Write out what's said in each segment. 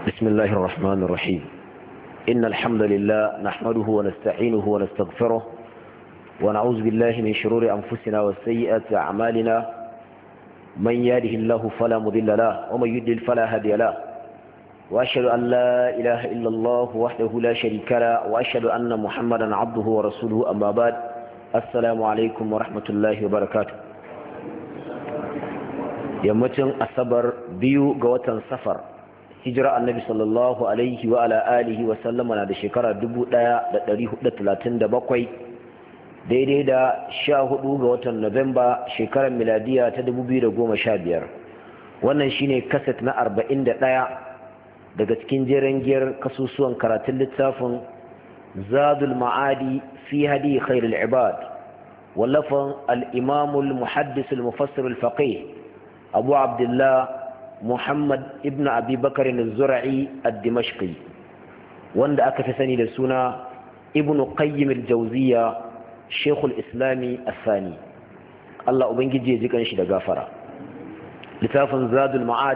بسم الله الرحمن الرحيم إن الحمد لله نحمده ونستعينه ونستغفره ونعوذ بالله من شرور أنفسنا وسيئات أعمالنا من يهده الله فلا مضل له ومن يضلل فلا هادي له وأشهد أن لا إله إلا الله وحده لا شريك له وأشهد أن محمدا عبده ورسوله أما بعد السلام عليكم ورحمة الله وبركاته yammacin asabar biyu ga watan safar hijira annabi sallallahu alaihi wa ala alihi wa sallama na da shekara 1437 daidai da 14 ga watan Nuwamba shekarar miladiya ta 2015 wannan shine kaset na 41 daga cikin jeren giyar kasusuwan karatun littafin Zadul Ma'adi fi hadi khairul ibad wallafan al-imam al-muhaddis al-mufassir al-faqih abu abdullah muhammad ibn abi bakar al-zura'i ad-dimashqi wanda aka fi sani da suna ibn qayyim al-jawziya shaykhul islami as-sani Allah ubangiji ya ji kanshi da gafara littafin zadul ma'ad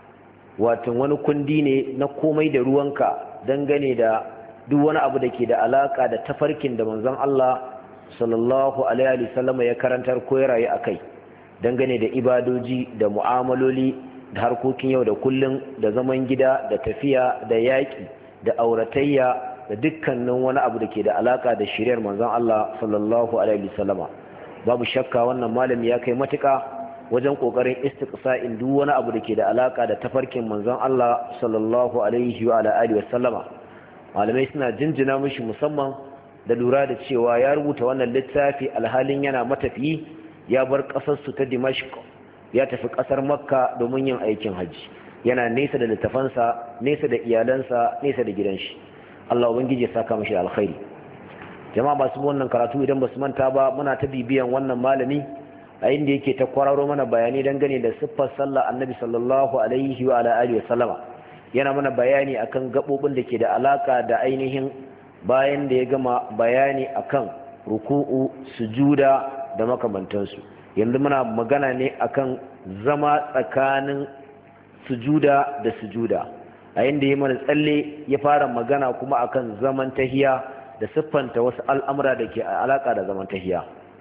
wato wani kundi ne na komai da ruwanka dangane da duk wani abu da ke da alaka da tafarkin da manzon Allah sallallahu alaihi wasallam ya karantar ko ya rayu akai dangane da ibadoji da mu'amaloli da harkokin yau da kullum da zaman gida da tafiya da yaƙi da auratayya da dukkanin wani abu da ke da alaka da shiriyar manzon Allah sallallahu alaihi wasallama babu shakka wannan malami ya kai matuƙa wajen kokarin istiqsa'in duk wani abu da ke da alaka da tafarkin manzon Allah sallallahu alaihi wa alihi wasallama malamai suna jinjina mishi musamman da lura da cewa ya rubuta wannan littafi alhalin yana matafiyi ya bar ƙasarsu ta Dimashq ya tafi ƙasar Makka domin yin aikin hajji yana nesa da littafansa nesa da iyalansa nesa da gidanshi Allah ubangiji ya saka mishi alkhairi jama'a masu wannan karatu idan basu manta ba muna ta bibiyan wannan malami a inda yake ta kwararo mana bayani dangane da siffar sallah annabi sallallahu alaihi wa alihi wasallama yana mana bayani akan gabobin da ke da alaka da ainihin bayan da ya gama bayani akan ruku'u sujuda da makamantansu yanzu muna magana ne akan zama tsakanin sujuda da sujuda a yanda ya mana tsalle ya fara magana kuma akan zaman tahiya da siffanta wasu al'amura da ke alaka da zaman tahiya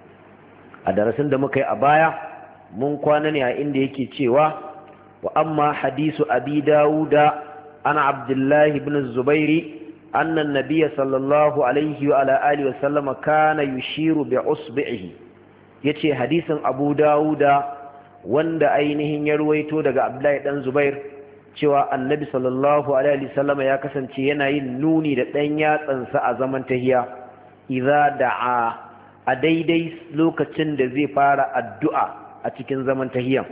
a darasin da muka yi a baya mun kwana ne a inda yake cewa wa amma hadisu abi dawuda ana abdullahi ibn zubairi anna an-nabiy sallallahu alaihi wa ala alihi wa sallama kana yushiru bi usbihi yace hadisin Abu Dawuda wanda ainihin ya ruwaito daga Abdullahi dan Zubair cewa Annabi sallallahu alaihi wasallam ya kasance yana yin nuni da dan yatsansa a zaman tahiya idza da'a a daidai lokacin da zai fara addu'a a cikin zaman tahiyan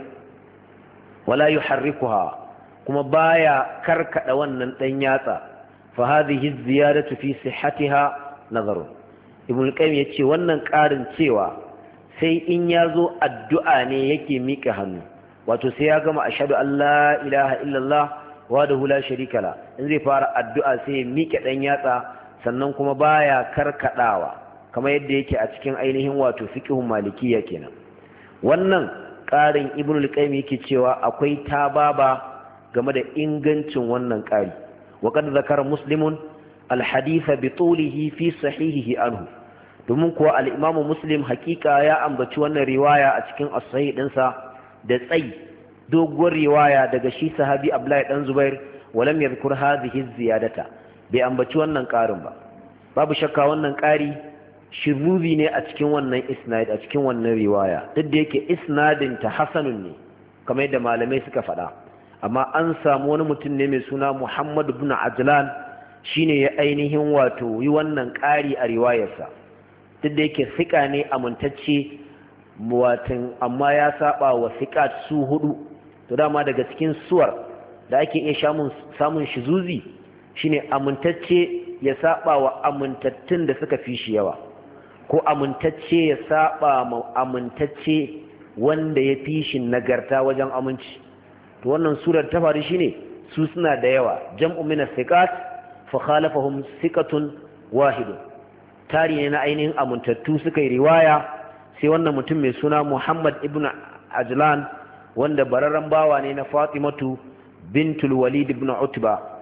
wala yuharrikuha kuma baya karkada wannan dan yatsa fa hadhihi ziyadatu fi sihhatiha nazarun Ibn Qayyim yace wannan karin cewa sai in ya zo addu'a ne yake miƙa hannu wato sai ya gama ashhadu an la ilaha illallah wahdahu la sharika la in zai fara addu'a sai ya miƙe ɗan yatsa sannan kuma baya karkadawa kamar yadda yake a cikin ainihin wato fiqhun malikiyya kenan wannan ƙarin ibnu al-qayyim yake cewa akwai tababa game da ingancin wannan ƙari wa qad zakara muslimun al-hadith bi tulihi fi sahihihi anhu domin kuwa al'imamu muslim hakika ya ambaci wannan riwaya a cikin as-sahih ɗinsa da tsayi doguwar riwaya daga shi sahabi Abdullahi dan Zubair walam yadhkur hadhihi ziyadata bai ambaci wannan ƙarin ba babu shakka wannan ƙari shirruzi ne a cikin wannan isnad a cikin wannan riwaya duk da yake isnadin ta hasanun ne kamar yadda malamai suka faɗa amma an samu wani mutum ne mai suna Muhammad ibn Ajlan shine ya ainihin wato yi wannan ƙari a riwayarsa duk da yake fiƙa ne amintacce watan amma ya saba wa fiƙa su hudu to dama daga cikin suwar da ake iya samun shizuzi shine amintacce ya saba wa amintattun da suka fi shi yawa ko amintacce ya saba ma amintacce wanda ya fi shi nagarta wajen aminci to wannan surar ta faru shine su suna da yawa jam'u min as-siqat fa khalafahum siqatun wahidun tari ne na ainihin amintattu suka yi riwaya sai wannan mutum mai suna Muhammad ibn Ajlan wanda bararren bawa ne na Fatimatu bintul Walid ibn Utba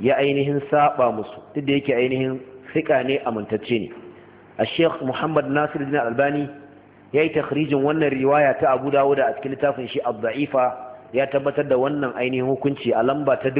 ya ainihin saba musu duk da yake ainihin fiqa ne amintacce ne Sheikh Muhammad Nasiruddin Albani yayi takhrijin wannan riwaya ta Abu Dawud a cikin littafin shi Ad-Da'ifa ya tabbatar da wannan ainihin hukunci a lamba ta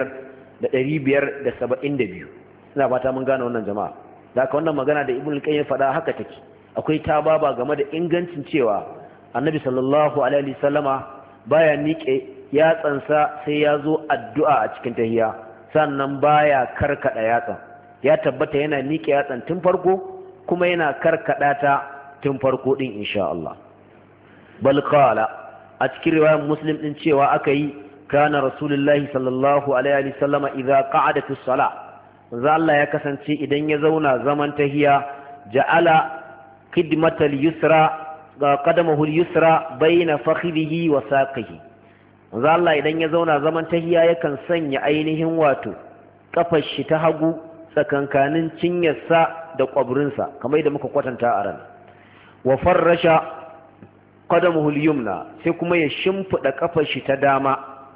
5572 ina fata mun gane wannan jama'a da haka wannan magana da Ibn al-Qayyim faɗa haka take akwai tababa game da ingancin cewa Annabi sallallahu alaihi wasallama baya nike yatsansa sai ya zo addu'a a cikin tahiyya sannan baya karkada yatsan ya tabbata yana nike yatsan tun farko kuma yana karkada ta tun farko din insha Allah bal qala a cikin riwayar Muslim din cewa akai kana rasulullahi sallallahu alaihi wasallama idza qa'ada fi salah manzo Allah ya kasance idan ya zauna zaman tahiyya ja'ala khidmatal yusra qadamahu al-yusra bayna fakhidhihi wa saqihi manzo Allah idan ya zauna zaman tahiyya yakan sanya ainihin wato kafar shi ta hagu tsakankanin cinyarsa da kwabrinsa kamar yadda muka kwatanta a ran wa farrasha qadamahu al-yumna sai kuma ya shimfida kafar shi ta dama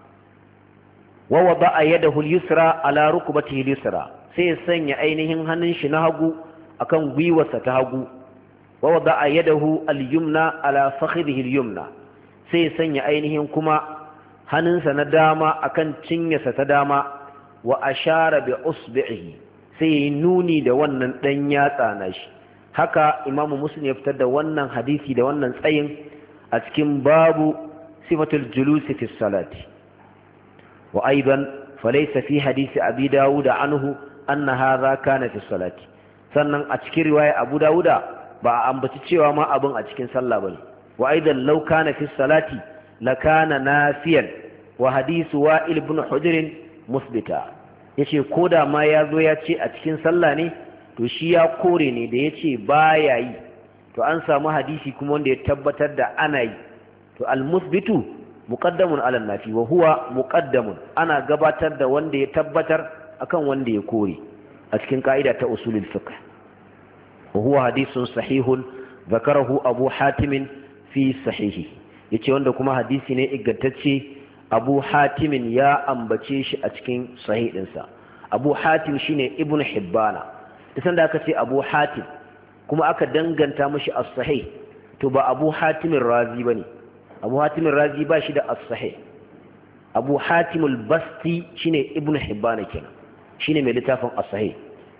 wa wada'a yadahu al-yusra ala rukbatihi al-yusra sai ya sanya ainihin hannun shi na hagu akan gwiwarsa ta hagu wa wada'a yadahu al-yumna ala fakhidhihi al-yumna sai ya sanya ainihin kuma hannunsa na dama akan cinyarsa ta dama wa ashara bi usbihi sai ya nuni da wannan dan yatsa na shi haka Imam Muslim ya fitar da wannan hadisi da wannan tsayin a cikin babu sifatul julusi fi salati wa aidan falaysa fi hadisi Abi Dawud anhu anna hadha kana fi salati sannan a cikin riwaya Abu Dawuda ba a ambaci cewa ma abin a cikin sallah bane wa aidan law kana fi salati lakana nafiyan wa hadisu Wa'il ibn Hujr musbita yace koda ma yazo ya ce a cikin sallah ne to shi ya kore ne da yace baya yi to an samu hadisi kuma wanda ya tabbatar da ana yi to al-musbitu muqaddamun ala nafi wa huwa muqaddamun ana gabatar da wanda ya tabbatar akan wanda ya kore a cikin ka'ida ta usulul fiqh wa huwa hadithun sahihun zakarahu Abu Hatim fi sahihi yace wanda kuma hadisi ne ingantacce Abu Hatim ya ambace shi a cikin sahih dinsa Abu Hatim shine Ibn Hibbana idan da aka ce Abu Hatim kuma aka danganta mashi as-sahih to ba Abu Hatim ar-Razi bane Abu Hatim ar-Razi ba shi da as-sahih Abu Hatim al-Basti shine Ibn Hibbana kenan shine mai littafin as-sahih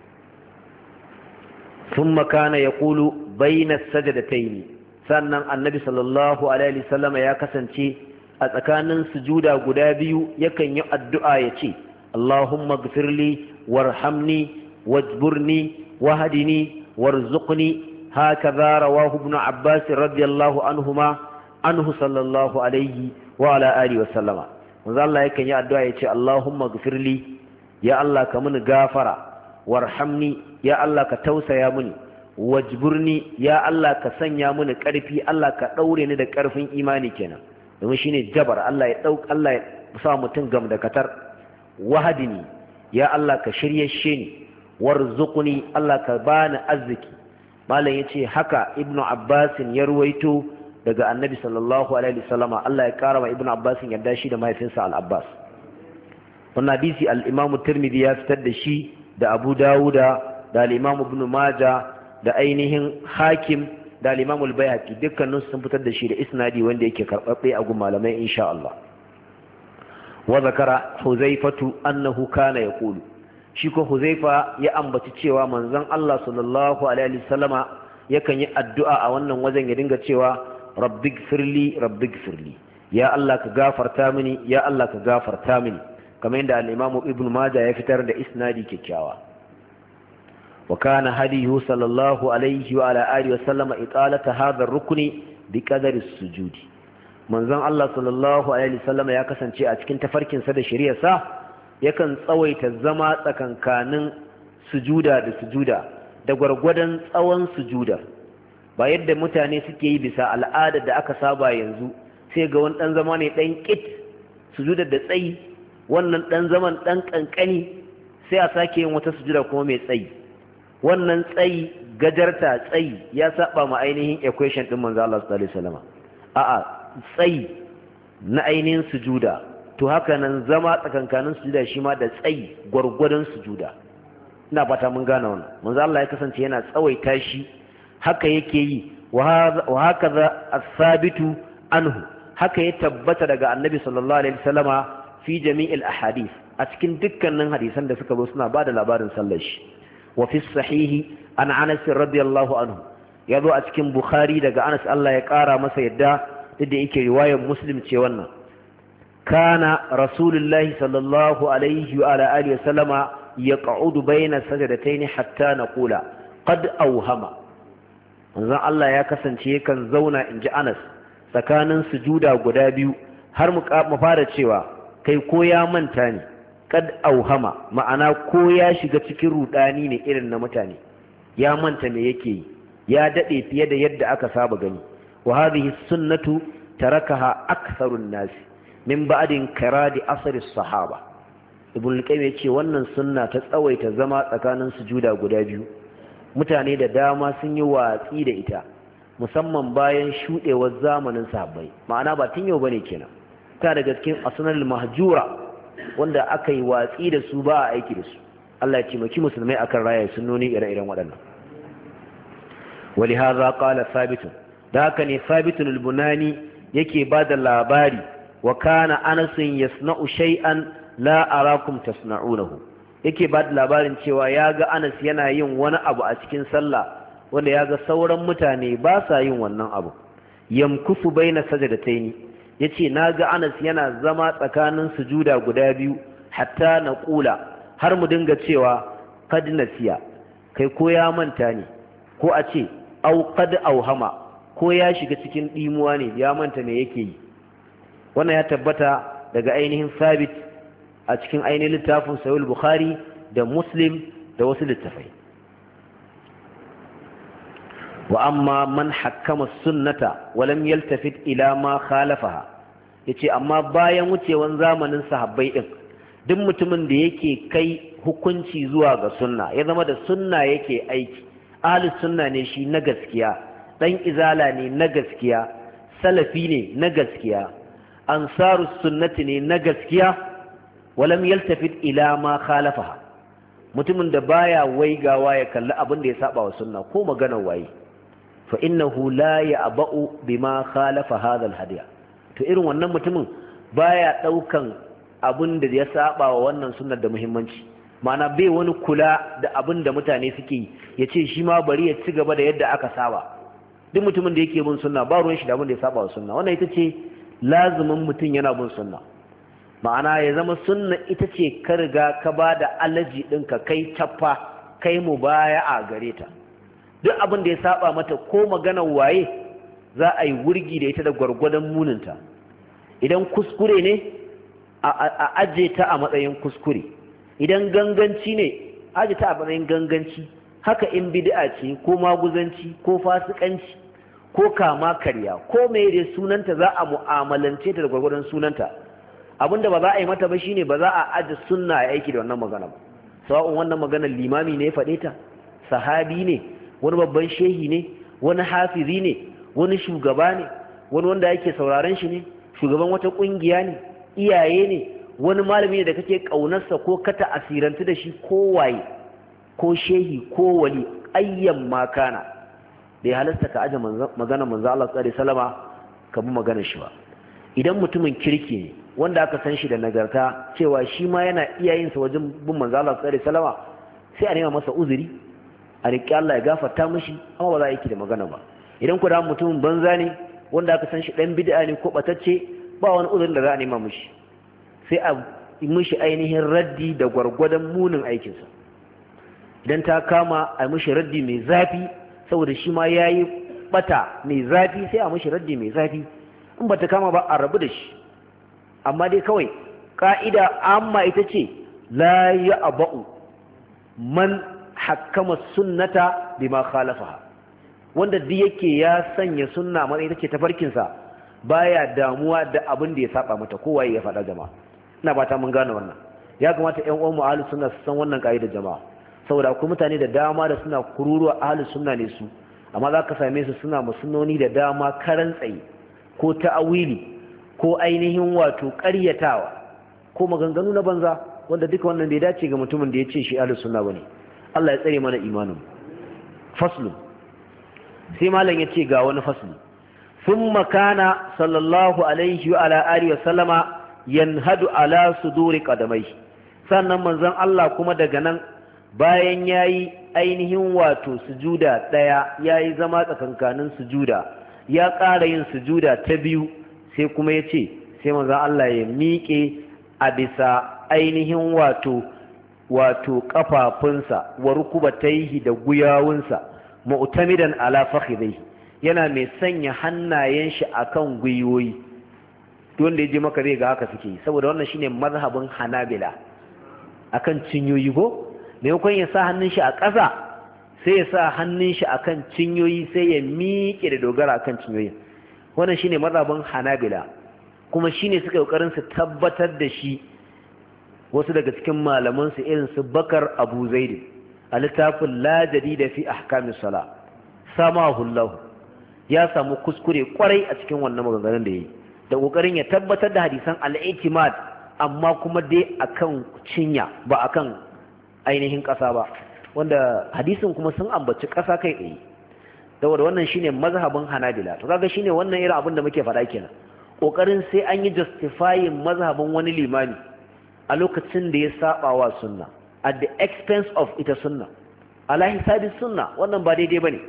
thumma kana yaqulu bayna as-sajdatayn sannan annabi sallallahu alaihi wasallam ya kasance a tsakanin sujuda guda biyu yakan yi addu'a yace Allahumma ighfirli warhamni wajburni wahdini warzuqni hakaza rawahu ibn Abbas radiyallahu anhuma anhu sallallahu alaihi wa ala alihi wasallama manzo Allah yakan yi addu'a yace Allahumma ighfirli ya Allah ka mini gafara warhamni ya Allah ka tausaya mini wajburni ya Allah ka sanya mini ƙarfi Allah ka daure ni da ƙarfin imani kenan domin shine jabar Allah ya Allah ya sa mutum gam da katar wahadini ya Allah ka shiryashe ni warzuqni Allah ka bani arziki malam yace haka ibnu Abbas ya ruwaito daga annabi sallallahu alaihi wasallama Allah ya kara wa ibnu Abbas yarda shi da mahaifinsa al-Abbas wannan hadisi al-Imam Tirmidhi ya fitar da shi da Abu Dawuda da al-Imam Ibn Majah da ainihin Hakim da al-Imam al-Baihaqi dukkanin sun fitar da shi da isnadi wanda yake karbabbe a gun malamai insha Allah wa zakara Huzaifatu annahu kana yaqulu shi ko Huzaifa ya ambaci cewa manzon Allah sallallahu alaihi wasallama yakan yi addu'a a wannan wajen ya dinga cewa rabbighfirli rabbighfirli ya Allah ka gafarta mini ya Allah ka gafarta mini kamar yadda al-Imam Ibn Majah ya fitar da isnadi kyakkyawa wa kana hadiyu sallallahu alaihi wa ala alihi wa sallama italata hadha ar-rukni bi qadari as-sujudi manzon Allah sallallahu alaihi wa sallama ya kasance a cikin tafarkin sa da shari'arsa yakan tsawaita zama tsakankanin sujuda da sujuda da gwargwadon tsawon sujuda ba yadda mutane suke yi bisa al'ada da aka saba yanzu sai ga wani dan zama ne dan kit sujuda da tsayi wannan dan zaman dan kankani sai a sake yin wata sujuda kuma mai tsayi wannan tsayi gajarta tsayi ya saba ma ainihin equation din manzo Allah sallallahu alaihi wasallam a'a tsayi na ainihin sujuda to haka nan zama tsakankanin sujuda shi ma da tsayi gwargwadon sujuda. ina fata mun gane wannan. manzo Allah ya kasance yana tsawaita shi, haka yake yi wa hakaza as-sabitu anhu, haka ya tabbata daga annabi sallallahu alaihi wasallama fi jami'il ahadith, a cikin dukkanin hadisan da suka zo suna bada labarin sallar shi. wa fi sahihi an Anas radiyallahu anhu, ya zo a cikin Bukhari daga Anas Allah ya kara masa yadda, duk da yake riwayar Muslim ce wannan. kana rasulullahi sallallahu alaihi wa alihi wasallama yaq'udu bayna sajdatayn hatta naqula qad awhama. manzon Allah ya kasance yakan zauna, inji Anas, tsakanin sujuda guda biyu har mu fara cewa kai ko ya manta ne, qad awhama ma'ana ko ya shiga cikin rudani ne irin na mutane, ya manta me yake yi, ya dade fiye da yadda aka saba gani. wa hadhihi sunnatu tarakaha aktharun nas min ba'din karadi asri sahaba. ibn al-qayyim yace wannan sunna ta tsawaita zama tsakanin sujuda guda biyu, mutane da dama sun yi watsi da ita, musamman bayan shudewar zamanin sahabbai. ma'ana ba tun yau bane kenan, ta daga cikin asnanul mahjura wanda aka yi watsi da su ba a aiki da su. Allah ya taimaki musulmai akan raya sunnoni ire-iren waɗannan. ولهذا قال ثابت, da haka ne Thabitun al-Bunani yake bada labari, wa kana Anas yasna'u shay'an la arakum tasna'unahu, yake bada labarin cewa yaga Anas yana yin wani abu a cikin sallah wanda yaga sauran mutane ba sa yin wannan abu. yamkusu baina sajdataini, yace naga Anas yana zama tsakanin sujuda guda biyu, hatta naqula, har mu dinga cewa qad nasiya, kai ko ya manta ne, ko a ce au qad auhama, ko ya shiga cikin dimuwa ne, ya manta me yake yi. wannan ya tabbata daga ainihin Sabit a cikin ainihin littafin Sahih Bukhari da Muslim da wasu littafai. wa amma man hakkama sunnata wa lam yaltafit ila ma khalafaha, yace amma bayan wucewan zamanin sahabbai din, duk mutumin da yake kai hukunci zuwa ga sunna, ya zama da sunna yake aiki, ahlus sunna ne shi na gaskiya, dan izala ne na gaskiya, salafi ne na gaskiya, ansarus sunnati ne na gaskiya, walam yaltafit ila ma khalafaha, mutumin da baya waigawa ya kalli abin da ya saba wa sunna ko maganar waye, fa innahu la ya'ba'u bima khalafa hadha al-hadiya, to irin wannan mutumin baya daukan abin da ya saba wa wannan sunnar da muhimmanci. ma'ana bai wani kula da abin da mutane suke yi, ya ce shi ma bari ya ci gaba da yadda aka saba. duk mutumin da yake bin sunna ba ruwan shi da abin da ya saba wa sunna. wannan ita ce lazumin mutum yana bin sunna, ma'ana ya zama sunna ita ce ka riga ka ba da alaji ɗinka, kai taffa, kai mu baya a gare ta. duk abin da ya saba mata ko maganar waye za a yi wurgi da ita da gwargwadon muninta. idan kuskure ne a aje ta a matsayin kuskure, idan ganganci ne aje ta a matsayin ganganci. haka in bid'a ce ko maguzanci ko fasikanci ko kama karya ko mai da sunanta za a mu'amalance ta da gwargwadon sunanta. abinda ba za a yi mata ba shine ba za a aje sunna a aiki da wannan magana ba, sawa'un wannan maganar limami ne ya faɗe ta, sahabi ne, wani babban shehi ne, wani hafizi ne, wani shugaba ne, wani wanda yake sauraron shi ne, shugaban wata kungiya ne, iyaye ne, wani malami ne da kake kaunarsa ko ka ta'asirantu da shi, ko waye, ko shehi ko wali, ayyan makana, bai halasta ka aje magana manzo Allah sallallahu alaihi wasallama ka bi maganar shi ba. idan mutumin kirki ne wanda aka san shi da nagarta, cewa shi ma yana iyayensa wajen bin manzo Allah sallallahu alaihi wasallama, sai a nema masa uzuri, a riƙe Allah ya gafarta mishi, amma ba za a yi da magana ba. idan ku da mutumin banza ne wanda aka san shi dan bid'a ne ko batacce, ba wani uzurin da za a nema mishi, sai a yi mishi ainihin raddi da gwargwadon munin aikinsa. idan ta kama a mishi raddi mai zafi saboda shi ma ya yi bata mai zafi, sai a mishi raddi mai zafi. in ba ta kama ba a rabu da shi. amma dai kawai ka'ida amma ita ce la ya aba'u man hakkama sunnata bima khalafaha, wanda duk yake ya sanya sunna mai ita ce tafarkinsa, baya damuwa da abin da ya saba mata, kowa ya faɗa jama'a. ina fata mun gane wannan. ya kamata ƴan uwan mu ahlus sunna su san wannan kaidar jama'a, saboda akwai mutane da dama da suna kururuwa ahlus sunna ne su, amma za ka same su suna musunnoni da dama karan tsaye ko ta'awili ko ainihin wato ƙaryatawa ko maganganu na banza wanda duka wannan bai dace ga mutumin da ya ce shi ahlus sunna bane. Allah ya tsare mana imanin. Faslu sai malam ya ce ga wani fasli. Thumma kana sallallahu alaihi wa ala alihi wa sallama yanhadu ala suduri qadamai. Sannan manzon Allah kuma daga nan bayan yayi ainihin wato sujuda daya, yayi zama tsakankanin sujuda, ya ƙara yin sujuda ta biyu, sai kuma ya ce sai manzon Allah ya miƙe a bisa ainihin wato kafafunsa wa rukubataihi da guyawunsa, mu'tamidan ala fakhidai, yana mai sanya hannayen shi akan gwiwoyi. Wanda ya je maka zai ga haka suke yi, saboda wannan shine mazhabin Hanabila akan cinyoyi ko maimakon ya sa hannun shi a ƙasa sai ya sa hannun shi akan cinyoyi sai ya miƙe da dogara akan cinyoyin. Wannan shine mazhabin Hanabila, kuma shine suka kokarin su tabbatar da shi wasu daga cikin malaman su irin su Bakar Abu Zaid a littafin La Jadida fi Ahkamis Salah samahu Allah ya samu kuskure kwarai a cikin wannan maganganun da yayi, da kokarin ya tabbatar da hadisan al-i'timad amma kuma dai akan cinya ba akan ainihin ƙasa ba, wanda hadisin kuma sun ambaci ƙasa kai tsaye. Saboda wannan shine mazhabin Hanabila, to kaga shine wannan irin abin da muke faɗa kenan, kokarin sai an yi justifying mazhabin wani limami a lokacin da ya saba wa sunna at the expense of ita sunna, ala hisabi sunna. Wannan ba daidai bane.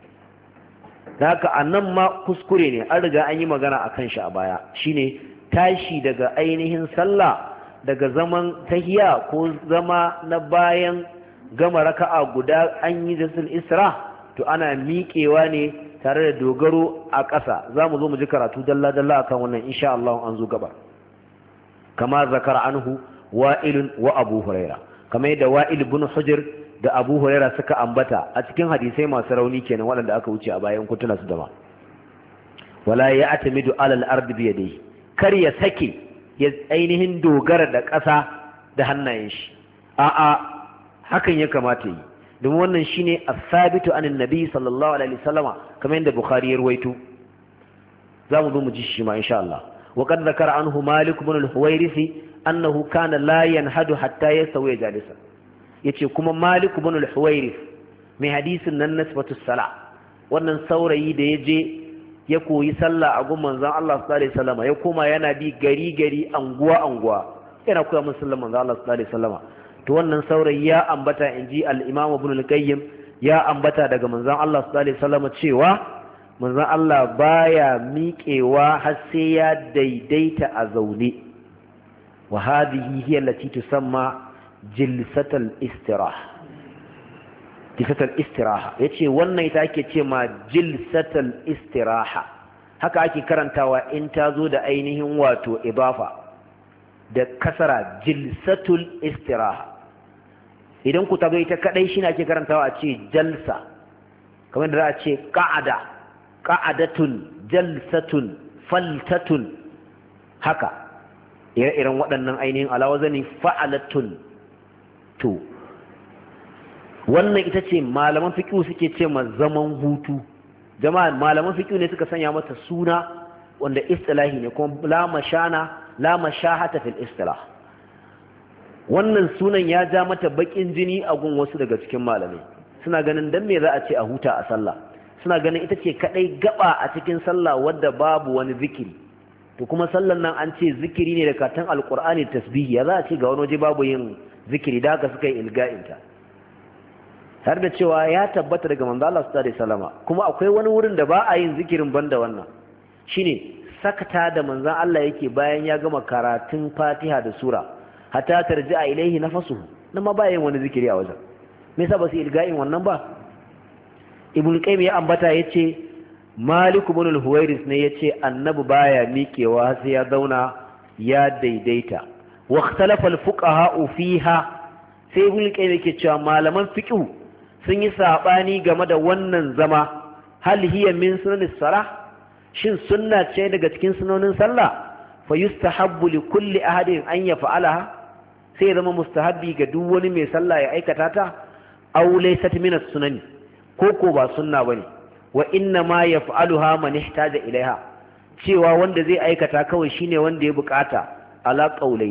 Da haka annan ma kuskure ne, an riga an yi magana akan shi a baya, shine tashi daga ainihin sallah daga zaman tahiya ko zama na bayan gama raka'a guda an yi jasul isra, to ana miƙewa ne tare da dogaro a ƙasa. za mu zo mu ji karatu dalla-dalla akan wannan insha Allah an zo gaba. Kama zakar anhu wa'ilun wa abu huraira, kamar yadda wa'il ibn hujr da abu huraira suka ambata a cikin hadisai masu rauni kenan waɗanda aka wuce a bayan kutuna su dama. Wala ya atamidu alal ardi bi yadihi, kar ya sake ya ainihin dogara da ƙasa da hannayen shi. A'a, hakan ya kamata yi, domin wannan shine as-sabitu anin nabi sallallahu alaihi wasallama, kamar yadda Bukhari ya ruwaito. Zamu zo mu ji shi ma insha Allah. Wa qad zakara anhu Malik ibn al-Huwairisi annahu kana la yanhadu hatta yasawi jalisa. Yace kuma Malik ibn al-Huwairis mai hadisin nan nasbatus sala, wannan saurayi da yaje ya koyi sallah a gun manzon Allah sallallahu alaihi wasallama, ya koma yana bi gari gari anguwa yana koya musu sallan manzon Allah sallallahu alaihi wasallama. To wannan saurayi ya ambata, inji al-Imam Ibn al-Qayyim ya ambata daga manzon Allah sallallahu alaihi wasallama cewa manzon Allah baya miƙewa har sai ya daidaita a zaune. Wa hadhihi hiya allati tusamma jilsatul istiraha. Jilsatul istiraha yace wannan ita ake ce ma jilsatul istiraha, haka ake karantawa in ta zo da ainihin wato ibafa da kasara, jilsatul istiraha. Idan ku tago ita kadai shine ake karantawa a ce jalsa, kamar da za a ce qa'ada, qa'adatun, jalsatun, faltatun, haka ire-iren waɗannan ainihin alawazani fa'alatun. To wannan ita ce malaman fiqh suke ce ma zaman hutu. Jama'a malaman fiqh ne suka sanya mata suna wanda istilahi ne, kuma la mashahata fil istilah. Wannan sunan ya ja mata bakin jini a gun wasu daga cikin malamai. Suna ganin dan me za a ce a huta a sallah, suna ganin ita ce kadai gaba a cikin sallah wadda babu wani zikiri. To kuma sallan nan an ce zikiri ne da katon alqur'ani tasbihi, ya za a ce ga wani waje babu yin zikiri, da haka suka yi ilga'inta. Har da cewa ya tabbata daga manzo Allah sallallahu alaihi wasallama, kuma akwai wani wurin da ba a yin zikirin banda wannan, shine sakata da manzo Allah yake bayan ya gama karatun Fatiha da sura hatta tarji'a ilaihi nafsuhu, nan ma ba yin wani zikiri a wajen. Me yasa ba su ilga'in wannan ba? Ibn Qayyim ya ambata yace Malik ibn al-Huwairis ne yace annabi baya miƙewa sai ya zauna ya daidaita. Wa ikhtalafa al-fuqaha fiha, sai Ibn Qayyim yake cewa malaman fiqh sun yi sabani game da wannan zama. Hal hiya min sunanis salah, shin sunna ce daga cikin sunonin sallah? Fa yustahabbu li kulli ahadin an yaf'alaha, sai zama mustahabbi ga duk wani mai sallah ya aikata ta. Aw laysat min as-sunani, ko ba sunna bane. Wa inna ma yaf'aluha man ihtaja ilaiha, cewa wanda zai aikata kawai shine wanda ya bukata. Ala qaulaini,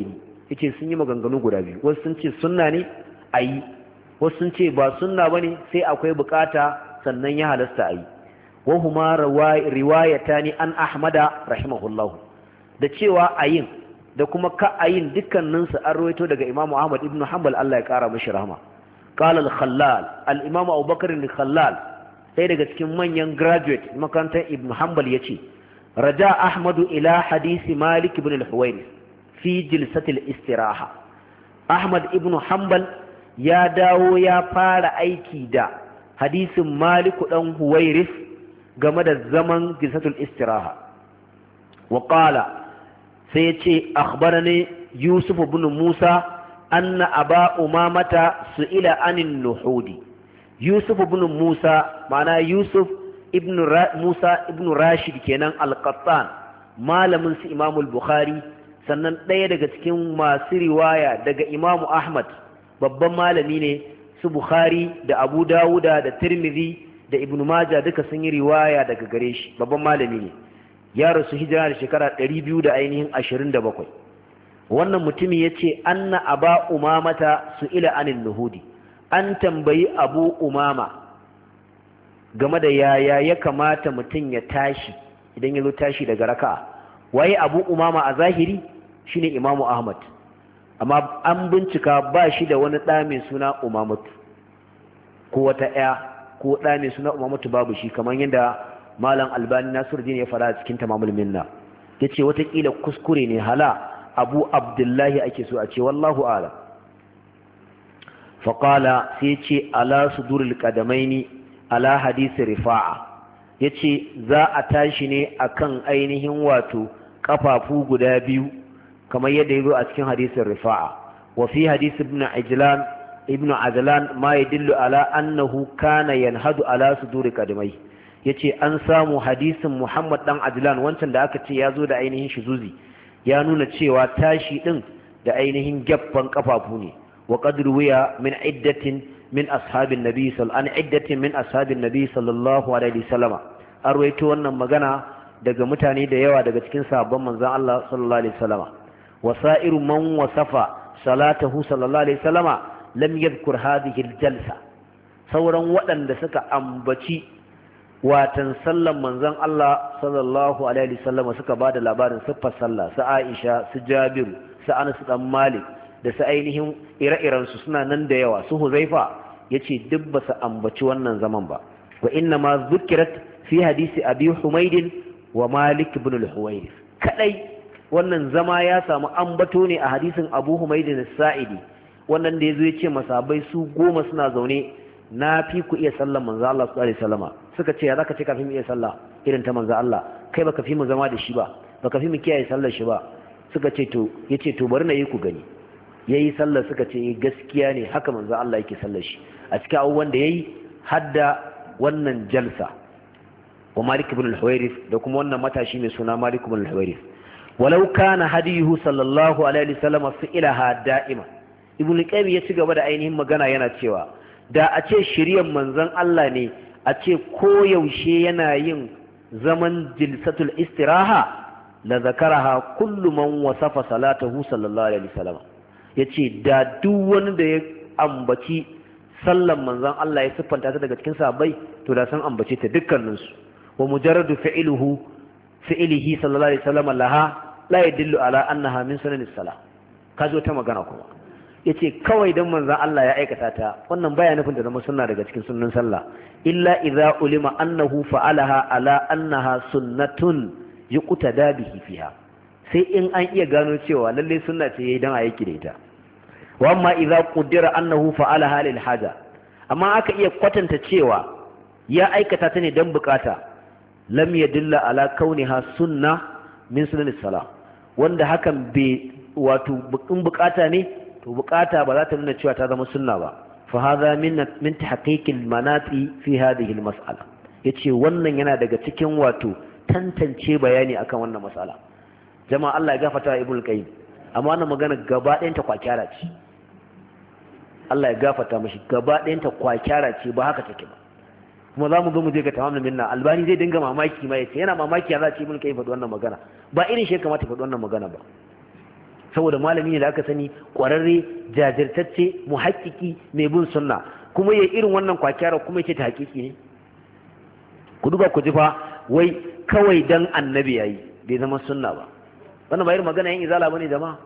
yace sun yi maganganu guda biyu, wasu sun ce sunna ne ayi, wasu sun ce ba sunna bane sai akwai bukata sannan ya halasta ayi. wa huma riwayatani an ahmada rahimahullahu, da cewa ayin da kuma ka ayin dukkanin su an rawaito daga Imam Ahmad ibn Hanbal, Allah ya kara mishi rahma. qala al-Khallal, al-Imam Abu Bakr al-Khallal, sai daga cikin manyan graduate makarantar Ibn Hanbal yace raja Ahmadu ila hadisi Malik ibn al-Huwayrith fi jilsati al-istiraha. Ahmad ibn Hanbal ya dawo ya fara aiki da hadisin Malik dan Huwayrith game da zaman jilsatul istiraha. wa qala, sai yace akhbarani Yusuf ibn Musa anna aba umamata su'ila anin nuhudi. Yusuf ibn Musa, ma'ana Yusuf ibn Musa ibn Rashid kenan al-Qattan, malamin su Imam al-Bukhari, sannan ɗaya daga cikin masu riwaya daga Imam Ahmad, babban malami ne, su Bukhari da Abu Dawuda da Tirmidhi da Ibn Majah duka sun yi riwaya daga gare shi, babban malami ne. Ya rasu hijira da shekara 227. Wannan mutumi yace anna aba umamata su'ila anin nuhudi, an tambayi Abu Umama game da yaya ya kamata mutum ya tashi idan ya zo tashi daga raka'a. Waye Abu Umama a zahiri? Shine Imam Ahmad, amma an bincika ba shi da wani ɗa mai suna Umamatu ko wata ɗaya ko ɗa mai suna Umamatu, babu shi, kamar yadda Malam Albani Nasiruddin ya fara cikin Tamamul Minna. Yace watakila kuskure ne, hala Abu Abdullahi ake so a ce, wallahu a'lam. Faqala, sai ce ala suduril qadamaini ala hadisi rifa'a, yace za a tashi ne akan ainihin wato kafafu guda biyu kamar yadda yazo a cikin hadisin rifa'a. wa fi hadisi ibn Ajlan ma yadullu ala annahu kana yanhadu ala suduri qadamai. yace an samu hadisin Muhammad dan Ajlan wancan da aka ce yazo da ainihin shuzuzi, ya nuna cewa tashi din da ainihin gaffan kafafu ne. wa qad ruwiya min iddatin min ashabin nabi sallallahu alaihi wasallam, arwaito wannan magana daga mutane da yawa daga cikin sahabban manzon Allah sallallahu alaihi wasallam. wasairu man wasafa salatahu sallallahu alaihi wasallam lam yadhkur hadhihi aljalsa, sauran waɗanda suka ambaci watan sallan manzon Allah sallallahu alaihi wasallam suka bada labarin siffar sallah, su Aisha, su Jabir, su Anas dan Malik da su ainihin ire-iren su suna nan da yawa, su Huzaifa, yace duk ba su ambaci wannan zaman ba. wa inna ma zukirat fi hadisi Abi Humayd wa Malik ibn al-Huwayrith, kadai wannan zama ya samu ambato ne a hadisin Abu Humayd as-Sa'idi, wannan da yazo yace masahabai su 10 suna zaune, na fi ku iya sallan manzo Allah sallallahu alaihi wasallam. Suka ce ya zaka ce kafin mu iya sallah irin ta manzo Allah, kai baka fi mu zama da shi ba, baka fi mu kiyaye sallar shi ba. Suka ce to, yace to bari na yi ku gani. Yayi sallar, suka ce gaskiya ne haka manzo Allah yake sallar shi. A cikin abubuwan da yayi hadda wannan jalsa. wa Malik ibn al-Huwayrith, da kuma wannan matashi mai suna Malik ibn al-Huwayrith. walau kana hadiyuhu sallallahu alaihi wasallam fi'laha da'ima. Ibn Qayyim ya ci gaba da ainihin magana yana cewa da a ce shiryan manzon Allah ne a ce koyaushe yana yin zaman jilsatul istiraha, la zakaraha kullu man wasafa salatahu sallallahu alaihi wasallam. Yace da duk wani da ya ambaci sallan manzon Allah ya siffanta ta daga cikin sahabbai, to da san ambace ta dukkanin su. wa mujarradu fi'lihi sallallahu alaihi wasallam laha la yadullu ala annaha min sunanis salah. Kazo ta magana kuma yace kawai dan manzon Allah ya aikata ta, wannan baya nufin da zama sunna daga cikin sunnan sallah, illa idza ulima annahu fa'alaha ala annaha sunnatun yuqtada bihi fiha, sai in an iya gano cewa lalle sunna ce yayi dan a yake da ita. wa amma idza qaddara annahu fa'alaha lil haja, amma aka iya kwatanta cewa ya aikata ta ne dan bukata, lam yadulla ala kauniha sunna min sunanis salah, wanda hakan bai wato in bukata ne, to bukata ba za ta nuna cewa ta zama sunna ba. fa hadha min tahqiqil manati fi hadhihi al mas'ala, yace wannan yana daga cikin wato tantance bayani akan wannan mas'ala. Jama'a Allah ya gafarta Ibn Qayyim, amma wannan magana gaba ɗayan ta kwakyara ce. Allah ya gafarta mishi, gaba ɗayan ta kwakyara ce, ba haka take ba. kuma za mu zo mu je ga Tamamul Minna, Albani zai dinga mamaki ma yace yana mamaki ya za ce Ibn Qayyim faɗi wannan magana, ba irin shi kamata faɗi wannan magana ba. saboda malami ne da aka sani ƙwararre jajirtacce muhakkiki mai bin sunna kuma ya irin wannan kwakyara kuma ya ce ta hakiki ne. Ku duba ku ji fa wai kawai dan annabi yayi bai zama sunna ba. Wannan ba irin magana yan izala bane jama'a.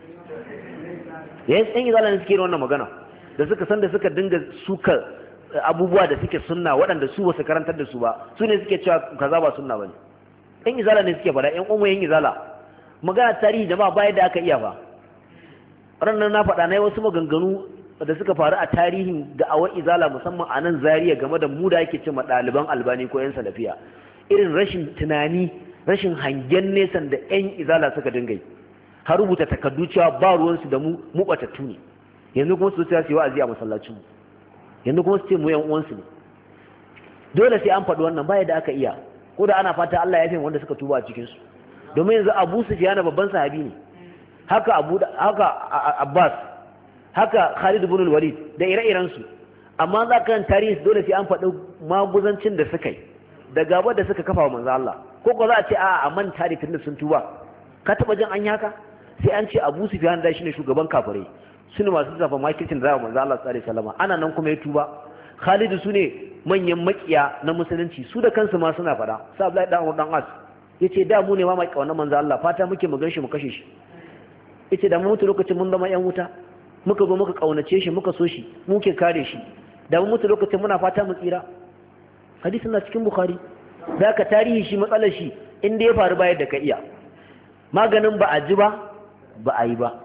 Yan izala ne suke irin wannan magana da suka san da suka dinga suka abubuwa da suke sunna waɗanda su ba su karantar da su ba, su ne suke cewa kaza ba sunna bane. Yan izala ne suke faɗa, yan umu yan izala. Magana tarihi jama'a bayan da aka iya fa. Ranar na faɗa na yi wasu maganganu da suka faru a tarihin da'awar izala musamman a nan Zaria game da mu da ake ce ma ɗaliban Albani ko yan salafiya. Irin rashin tunani, rashin hangen nesan da yan izala suka dinga yi. Har rubuta takardu cewa ba ruwansu da mu batattu ne. Yanzu kuma su yi wa'azi a masallacin mu. Yanzu kuma su ce mu yan uwansu ne. Dole sai an faɗi wannan baya da aka iya. Ko da ana fata Allah ya fi wanda suka tuba a cikin su. Domin yanzu Abu Sufyan babban sahabi ne. Haka Abbas, haka Khalid ibn al-Walid da ire-iren su. Amma za ka kan tarihi dole sai an faɗi maguzancin da suka yi da gaba da suka kafa wa manzo Allah. Ko za a ce a manta da tunda sun tuba. Ka taba jin an yi haka? Sai an ce Abu Sufyan da shine shugaban kafirai. Sune masu zafa makircin da manzo Allah sallallahu alaihi wasallam. Ana nan kuma ya tuba. Khalid su ne manyan makiya na musulunci, su da kansu ma suna fada. Sa Abdullahi dan As yace da mu ne ma mai kauna manzo Allah, fata muke mu ganshi mu kashe shi. Yace da mu mutu lokacin mun zama yan wuta, muka zo muka kaunace shi, muka so shi, muke kare shi. Da mu mutu lokacin muna fata mu tsira. Hadisin na cikin Bukhari. Da ka tarihi shi matsalar shi inda ya faru bayar da ka iya. Maganin ba a ji ba a yi ba.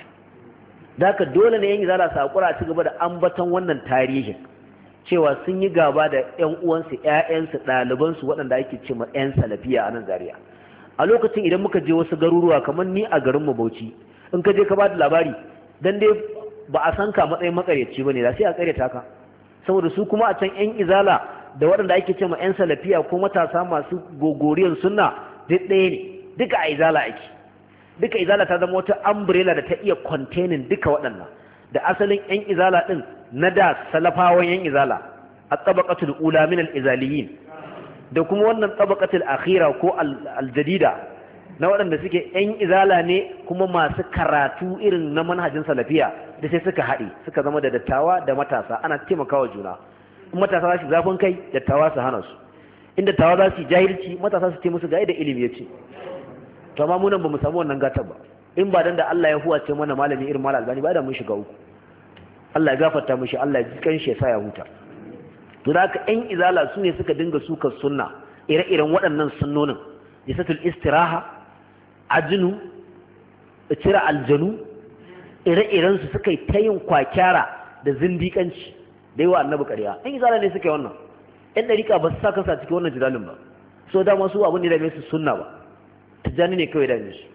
Da ka dole ne yan izala su hakura a ci gaba da ambaton wannan tarihin cewa sun yi gaba da ƴan uwansu, ƴaƴansu, ɗalibansu waɗanda ake ce ma ƴan salafiya a nan Zaria. A lokacin idan muka je wasu garuruwa kamar ni a garin mu Bauchi, in ka je ka ba da labari dan dai ba a san ka matsayin makaryaci bane da sai a karyata ka. Saboda su kuma a can ƴan izala da waɗanda ake ce ma ƴan salafiya ko matasa masu gogoriyar sunna duk ɗaya ne, duka a izala ake. Duka izala ta zama wata umbrella da ta iya containing duka waɗannan. Da asalin ƴan izala ɗin na da salafawan yan izala a tabaqatul ula min al-izaliyin da kuma wannan tabaqatul akhira ko al-jadida na waɗanda suke yan izala ne kuma masu karatu irin na manhajin salafiya da sai suka haɗe suka zama da dattawa da matasa ana taimakawa juna. In matasa za su zafin kai dattawa su hana su, in dattawa za su jahilci matasa su ce musu ga da ilimi yace. To amma mu nan bamu samu wannan gatar ba, in ba dan da Allah ya huwace mana malami irin Malam Albani ba da mun shiga uku. Allah ya gafarta mishi, Allah ya ji kanshi ya sa ya huta. To da haka ƴan izala su ne suka dinga sukar sunna ire-iren waɗannan sunnonin, jisatul istiraha, ajinu, cire aljanu, ire-iren su suka yi ta yin kwakyara da zindiƙanci da yi wa annabi ƙarya. Ƴan izala ne suka yi wannan. Ƴan ɗariƙa ba su sa kansa cikin wannan jidalin ba. So dama su abin da ya dame su sunna ba. Tijjani ne kawai dame su.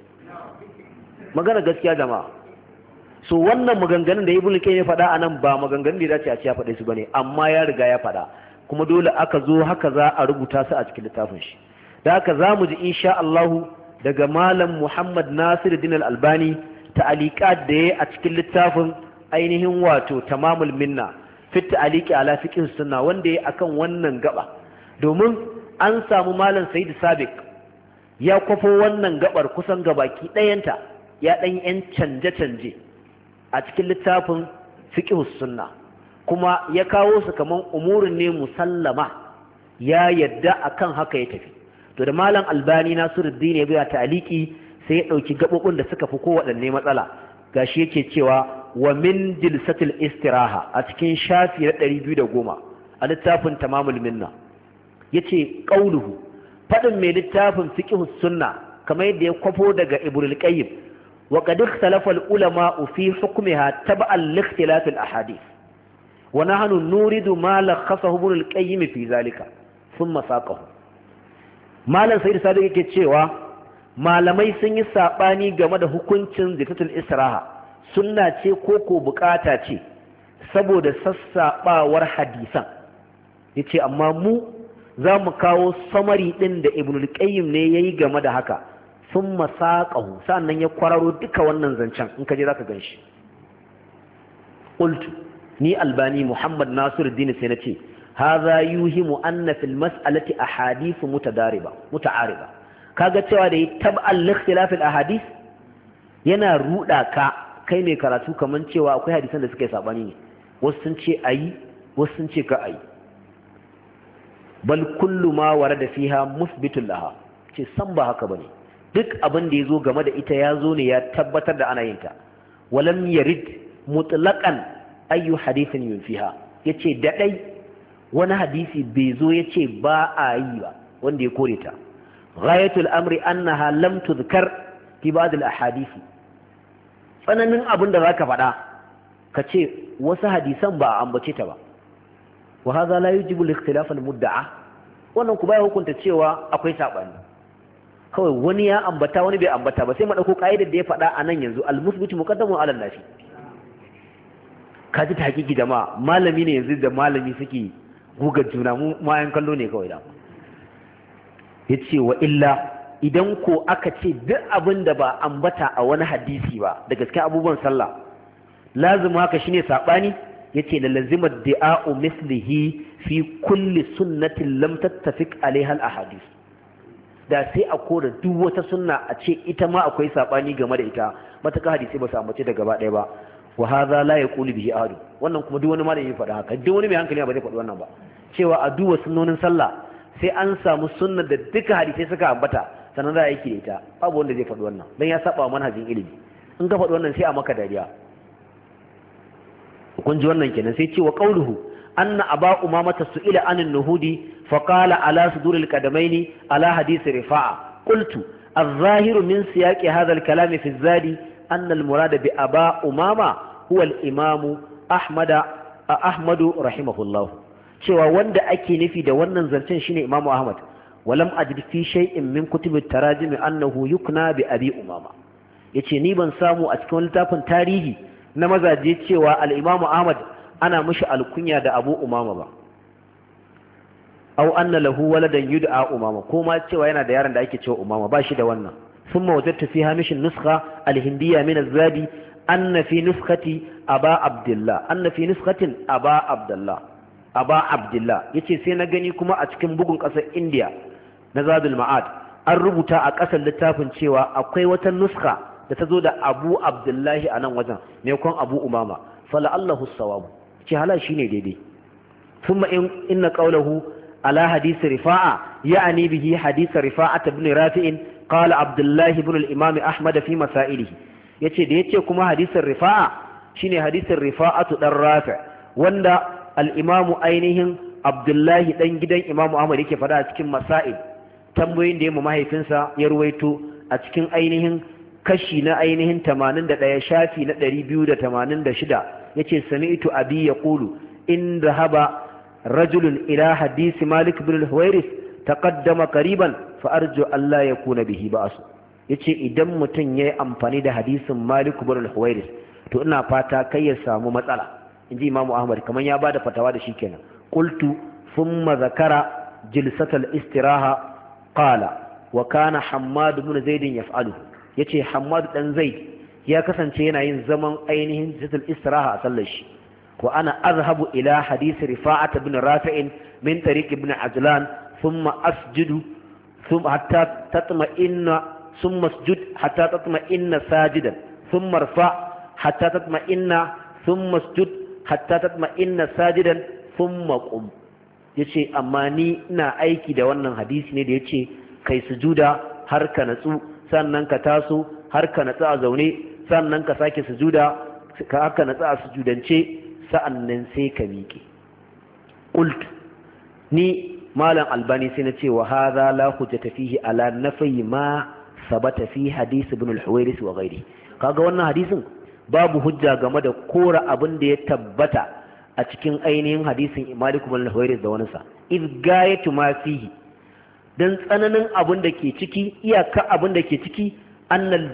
Magana gaskiya jama'a. So wannan maganganun da Ibn Qayyim ya faɗa anan ba maganganun da ya dace a ce ya faɗe su bane, amma ya riga ya faɗa kuma dole aka zo haka za a rubuta su a cikin littafin shi. Da haka za mu ji insha Allah daga Malam Muhammad Nasiruddin Al-Albani ta'aliqat da yayi a cikin littafin ainihin wato Tamamul Minna fi ta'liqi ala fiqh sunna wanda yayi akan wannan gaba. Domin an samu Malam Sayyid Sabiq ya kwafo wannan gabar kusan gabaki ɗayanta ya ɗan yan canje-canje a cikin littafin fiqhus sunna kuma ya kawo su kaman umurin ne musallama ya yadda akan haka ya tafi. To da Malam Albani Nasiruddin ya biya ta'aliki sai ya dauki gabobin da suka fi kowaɗanne matsala, gashi yake cewa wa min jilsatil istiraha a cikin shafi na 210 a littafin Tamamul Minna yace qauluhu fadin mai littafin fiqhus sunna kamar yadda ya kwafo daga Ibnul Qayyim وقد اختلف العلماء في حكمها تبعا لاختلاف الاحاديث ونحن نورد ما لخصه ابن القيم في ذلك ثم ساقه. malam sayyid sadiq yake cewa malamai sun yi sabani game da hukuncin zikatul istiraha sunna ce ko ko bukata ce saboda sassabawar hadisan. Yace amma mu za mu kawo samari din da Ibnul Qayyim ne yayi game da haka sun masaƙahu sannan ya kwararo duka wannan zancen in ka je za ka gan shi. Ƙultu ni Albani Muhammad Nasiruddin sai na ce haza yuhimu anna fil mas'alati ahadithu muta'ariba kaga cewa da tab'al li ikhtilafil ahadith yana ruda ka kai mai karatu kaman cewa akwai hadisan da suka yi sabani ne, wasu sun ce ayi wasu sun ce ka ayi. Bal kullu ma warada fiha musbitun laha, ce san ba haka bane, duk abin da yazo game da ita yazo ne ya tabbatar da ana yin ta. Walam yarid mutlaqan ayu hadithin yunfiha, yace da dai wani hadisi bai zo yace ba a yi ba wanda ya kore ta. Ghayatul amri annaha lam tudhkar fi ba'd al ahadith, tsananin abin da zaka faɗa ka ce wasu hadisan ba a ambace ta ba. Wa hadha la yujibu al-ikhtilaf al-mudda'a, wannan ku bai hukunta cewa akwai sabani, kawai wani ya ambata wani bai ambata ba, sai mu dauko kaidar da ya faɗa anan yanzu al-musbitu muqaddamun 'ala an-nafi. Kaji ta hakiki jama'a, malami ne yanzu da malami suke gugar juna, mu ma yan kallo ne kawai da. Yace wa illa idan ko aka ce duk abin da ba ambata a wani hadisi ba da gaske abubuwan sallah lazima haka shine sabani, yace la lazima di'a'u mislihi fi kulli sunnatin lam tattafiq alaiha al-ahadith, da sai a kora duk wata sunna a ce ita ma akwai sabani game da ita, mataka hadisi ba su ambace da gaba ɗaya ba. Wa hadha la yaqulu bihi ahad, wannan kuma duk wani malami ya faɗa haka, duk wani mai hankali ba zai faɗi wannan ba, cewa a duba sunnonin sallah sai an samu sunnar da duka hadisai suka ambata sannan za a yi da ita, babu wanda zai faɗi wannan dan ya saba wa manhajin ilimi. In ka faɗi wannan sai a maka dariya. Kun ji wannan kenan. Sai ce wa qauluhu anna aba umamata su'ila anin nuhudi fa qala ala suduril qadamaini ala hadith rifa'a, qultu الظاهر من سياق هذا الكلام في الزاد أن المراد بأبا أمامة هو الإمام أحمد رحمه الله، cewa wanda ake nufi da wannan zancen shine Imam Ahmad. Walam ajid fi shay'in min kutub at-tarajim annahu yukna bi abi umama, yace ni ban samu a cikin littafin tarihi na mazaje cewa al-Imam Ahmad ana mishi alkunya da Abu Umama ba, aw anna lahu waladan yud'a Umama, ko ma cewa yana da yaron da ake cewa Umama, ba shi da wannan. thumma wajadtu fi hamish an-nuskha al-hindiyya min az-zadi anna fi nuskhati aba abdullah, anna fi nuskhatin aba abdullah yace sai na gani kuma a cikin bugun kasar India na Zadul Ma'ad an rubuta a kasar littafin cewa akwai wata nuskha da ta zo da Abu Abdullahi a nan wajen maimakon Abu Umama, fala Allahu sawabu, ce hala shine daidai. thumma inna qawluhu ala hadith rifa'a ya'ni bihi hadith rifa'a ibn rafi'in qala Abdullahi ibn al-Imam Ahmad fi masailihi, yace da yace kuma hadisin rifa'a shine hadisin rifa'atu dan Rafi' wanda al-Imam ainihin Abdullahi dan gidan Imam Ahmad yake fada a cikin masail, tambayoyin da ya mahaifinsa ya ruwaito a cikin ainihin kashi na ainihin 81 shafi na 286 yace sami'tu abi yaqulu in dhahaba rajulun ila hadisi Malik ibn al-Huwairis taqaddama qariban fa arju an la yakuna bihi ba'as, yace idan mutun yayi amfani da hadisin Malik ibn al-Huwairis to ina fata kai ya samu matsala, inji Imam Ahmad kaman ya bada fatawa da shi kenan. qultu thumma zakara jilsatal istiraha qala wa kana Hammad ibn Zaid yaf'aluhu, yace Hammad dan Zaid ya kasance yana yin zaman ainihin jilsatul istiraha a sallar shi. wa ana azhabu ila hadith Rifa'at ibn Rafi' min tariq ibn Ajlan thumma asjudu thumma hatta tatma'inna thumma asjud hatta tatma'inna sajidan thumma irfa hatta tatma'inna thumma asjud hatta tatma'inna sajidan thumma qum, yace amma ni ina aiki da wannan hadisi ne da yace kai sujuda har ka natsu sannan ka taso har ka natsu a zaune sannan ka sake sujuda ka haka natsu a sujudance sa'annan sai ka miƙe. qultu ni malam albani sai na ce wa hadha la hujjata fihi ala nafi ma sabata fi hadith ibn al-Huwairis wa ghairi, kaga wannan hadisin babu hujja game da kora abin da ya tabbata a cikin ainihin hadisin Malik ibn al-Huwairis da wani sa, iz gayatu ma fihi, dan tsananin abin da ke ciki, iyaka abin da ke ciki annal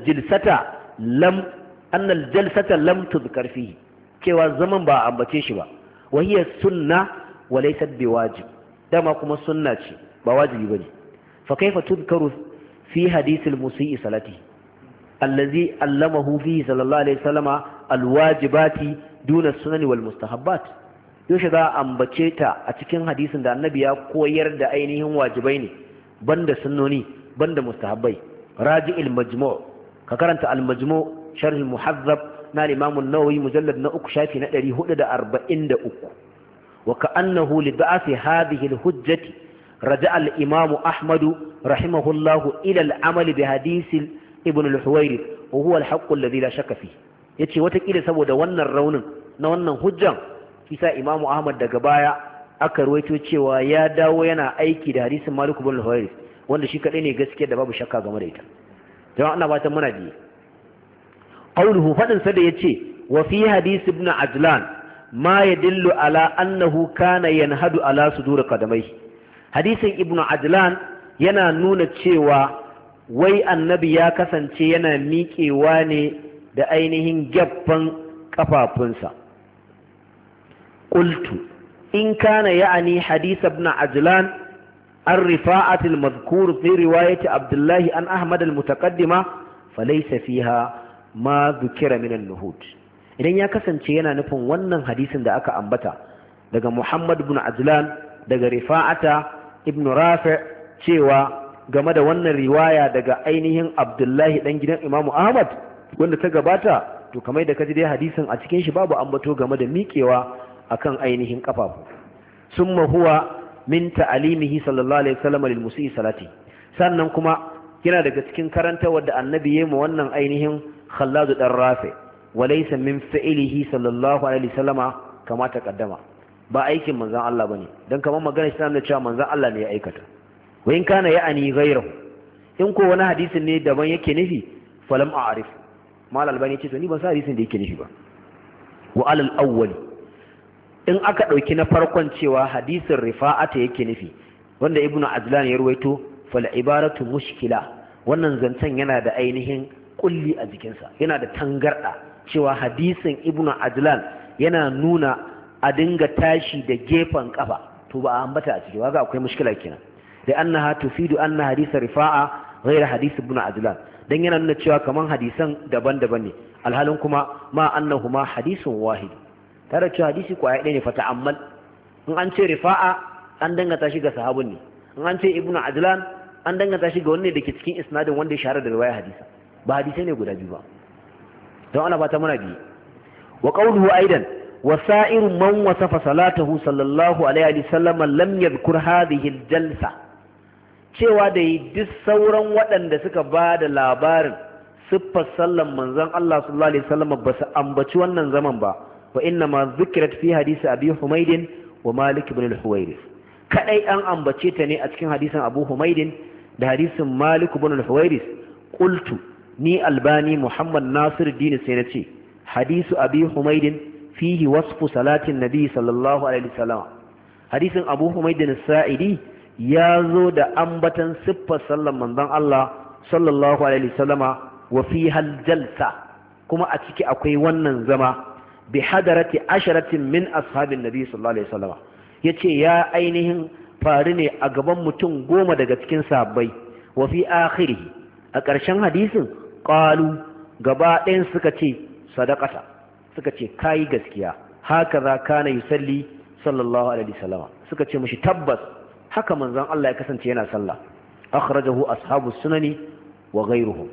jalsata lam tuzkar fihi, cewa zaman ba a ambace shi ba, wa hiya sunna wa laysat biwajib, dama kuma sunna ce ba wajibi bane. fa kaifa tuzkaru fi hadith al-musii salati allazi allamahu fihi sallallahu alaihi wasallama alwajibati duna sunani wal mustahabbat, yaushe za a ambace ta a cikin hadisin da annabi ya koyar da ainihin wajibai ne banda sunnoni banda mustahabbai. raji'il majmu' ka karanta al-majmu' sharh al-muhazzab na al-imam an-nawawi mujallad na 3 shafi na 443 wa ka'annahu li da'afi hadhihi al-hujjati raja'a al-imam ahmad rahimahullahu ila al-amal bi hadith ibn al-huwayrith wa huwa al-haqq alladhi la shakka fihi yace wata kila saboda wannan raunin na wannan hujjan kisa imam ahmad daga baya aka ruwaito cewa ya dawo yana aiki da hadisin malik ibn al-huwayrith wanda shi kadai ne gaskiya da babu shakka game da ita jama'a ina fatan muna biye qawluhu fadin sa da yace wa fi hadis ibn ajlan ma yadullu ala annahu kana yanhadu ala sudur qadamai hadisin ibn ajlan yana nuna cewa wai annabi ya kasance yana miƙewa ne da ainihin gaffan kafafunsa qultu in kana ya'ni hadis ibn ajlan الرفاعة المذكور في رواية عبد الله عن أحمد المتقدمة فليس فيها ما ذكر من النهود idan ya kasance yana nufin wannan hadisin da aka ambata daga Muhammad ibn Ajlan daga Rifa'ata ibn Rafi' cewa game da wannan riwaya daga ainihin Abdullahi dan gidan Imam Ahmad wanda ta gabata to kamar da kaji dai hadisin a cikin shi babu ambato game da miƙewa akan ainihin kafafu summa huwa min ta'alimihi sallallahu alaihi wasallam lil musii salati sannan kuma yana daga cikin karantawar da annabi yayin wannan ainihin Khallad dan Rafi walaysa min fi'lihi sallallahu alaihi wasallama kama taqaddama ba aikin manzon Allah bane dan kamar magana shi da cewa manzon Allah ne ya aikata wa in kana ya'ani ghayruhu in ko wani hadisin ne daban yake nufi falam a'rif mal albani ce to ni ban san hadisin da yake nufi ba wa alal awwali in aka ɗauki na farkon cewa hadisin rifa'ata yake nufi wanda ibnu ajlan ya ruwaito fal ibaratu mushkila wannan zancen yana da ainihin kulli a jikinsa yana da tangarda cewa hadisin ibnu ajlan yana nuna a dinga tashi da gefen kafa to ba a ambata a ciki waga akwai mushkila kenan da annaha tufidu anna hadisa rifa'a ghayra hadis ibnu ajlan dan yana nuna cewa kaman hadisan daban-daban ne alhalin kuma ma annahuma hadisun wahid tare cewa hadisi kwaya ɗaya ne fata ammal in an ce rifa'a an dangata shi ga sahabun ne in an ce ibnu ajlan an dangata shi ga wanne da ke cikin isnadin wanda ya shahara da riwaya hadisa ba hadisai ne guda biyu ba don ana fata muna biyu wa qawluhu aidan wa sa'iru man wasafa salatahu sallallahu alaihi wa sallam lam yadhkur hadhihi al-jalsa cewa da duk sauran waɗanda suka ba da labarin siffar sallan manzon Allah sallallahu alaihi wa sallam ba su ambaci wannan zaman ba وإنما ذكرت في حديث أبي حميد ومالك بن الحويرث كأي أن أنبتشتني أتكين حديث أبو حميد ده حديث مالك بن الحويرث قلت ني ألباني محمد ناصر الدين السينتي حديث أبي حميد فيه وصف صلاة النبي صلى الله عليه وسلم حديث أبو حميد السائدي يازو ده أنبتن سبا صلى من ذن الله صلى الله عليه وسلم وفيها الجلسة كما أتكي أكوي ونن زما bi hadarati asharatin min ashabin nabi sallallahu alaihi wasallam yace ya ainihin faru ne a gaban mutum 10 daga cikin sahabbai wa fi akhirih a ƙarshen hadisin qalu gaba ɗayan suka ce sadaqata suka ce kai gaskiya haka za kana yusalli sallallahu alaihi wasallam suka ce mishi tabbas haka manzon Allah ya kasance yana sallah akhrajahu ashabus sunani wa ghayruhum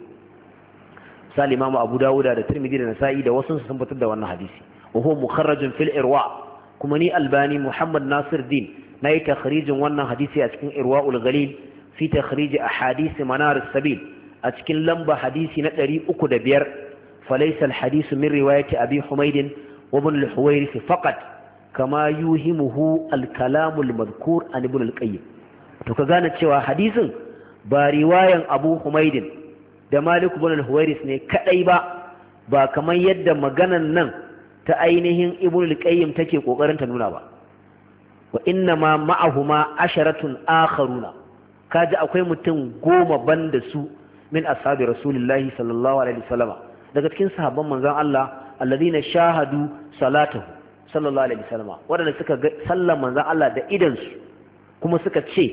sal imam abu dawuda da tirmidhi da nasa'i da wasu sun fitar da wannan hadisi wa huwa mukharrajun fil irwa kuma ni albani muhammad nasir din nayi takhrijin wannan hadisi a cikin irwaul ghalil fi takhrij ahadith manar as-sabil a cikin lamba hadisi na 305 falaysa al-hadith min riwayati abi humayd wa ibn al-huwayrith faqat kama yuhimuhu al-kalam al-madhkur an ibn al-qayyim to ka gane cewa hadisin ba riwayan abu humayd da Malik ibn al-Huwairis ne kadai ba kamar yadda maganan nan ta ainihin Ibn al-Qayyim take kokarin ta nuna ba wa inna ma ma'ahuma asharatun akharuna kaji akwai mutum 10 banda su min ashabi rasulullahi sallallahu alaihi wasallam daga cikin sahabban manzon Allah alladhina shahadu salatahu sallallahu alaihi wasallam wadanda suka ga sallan manzon Allah da idan su kuma suka ce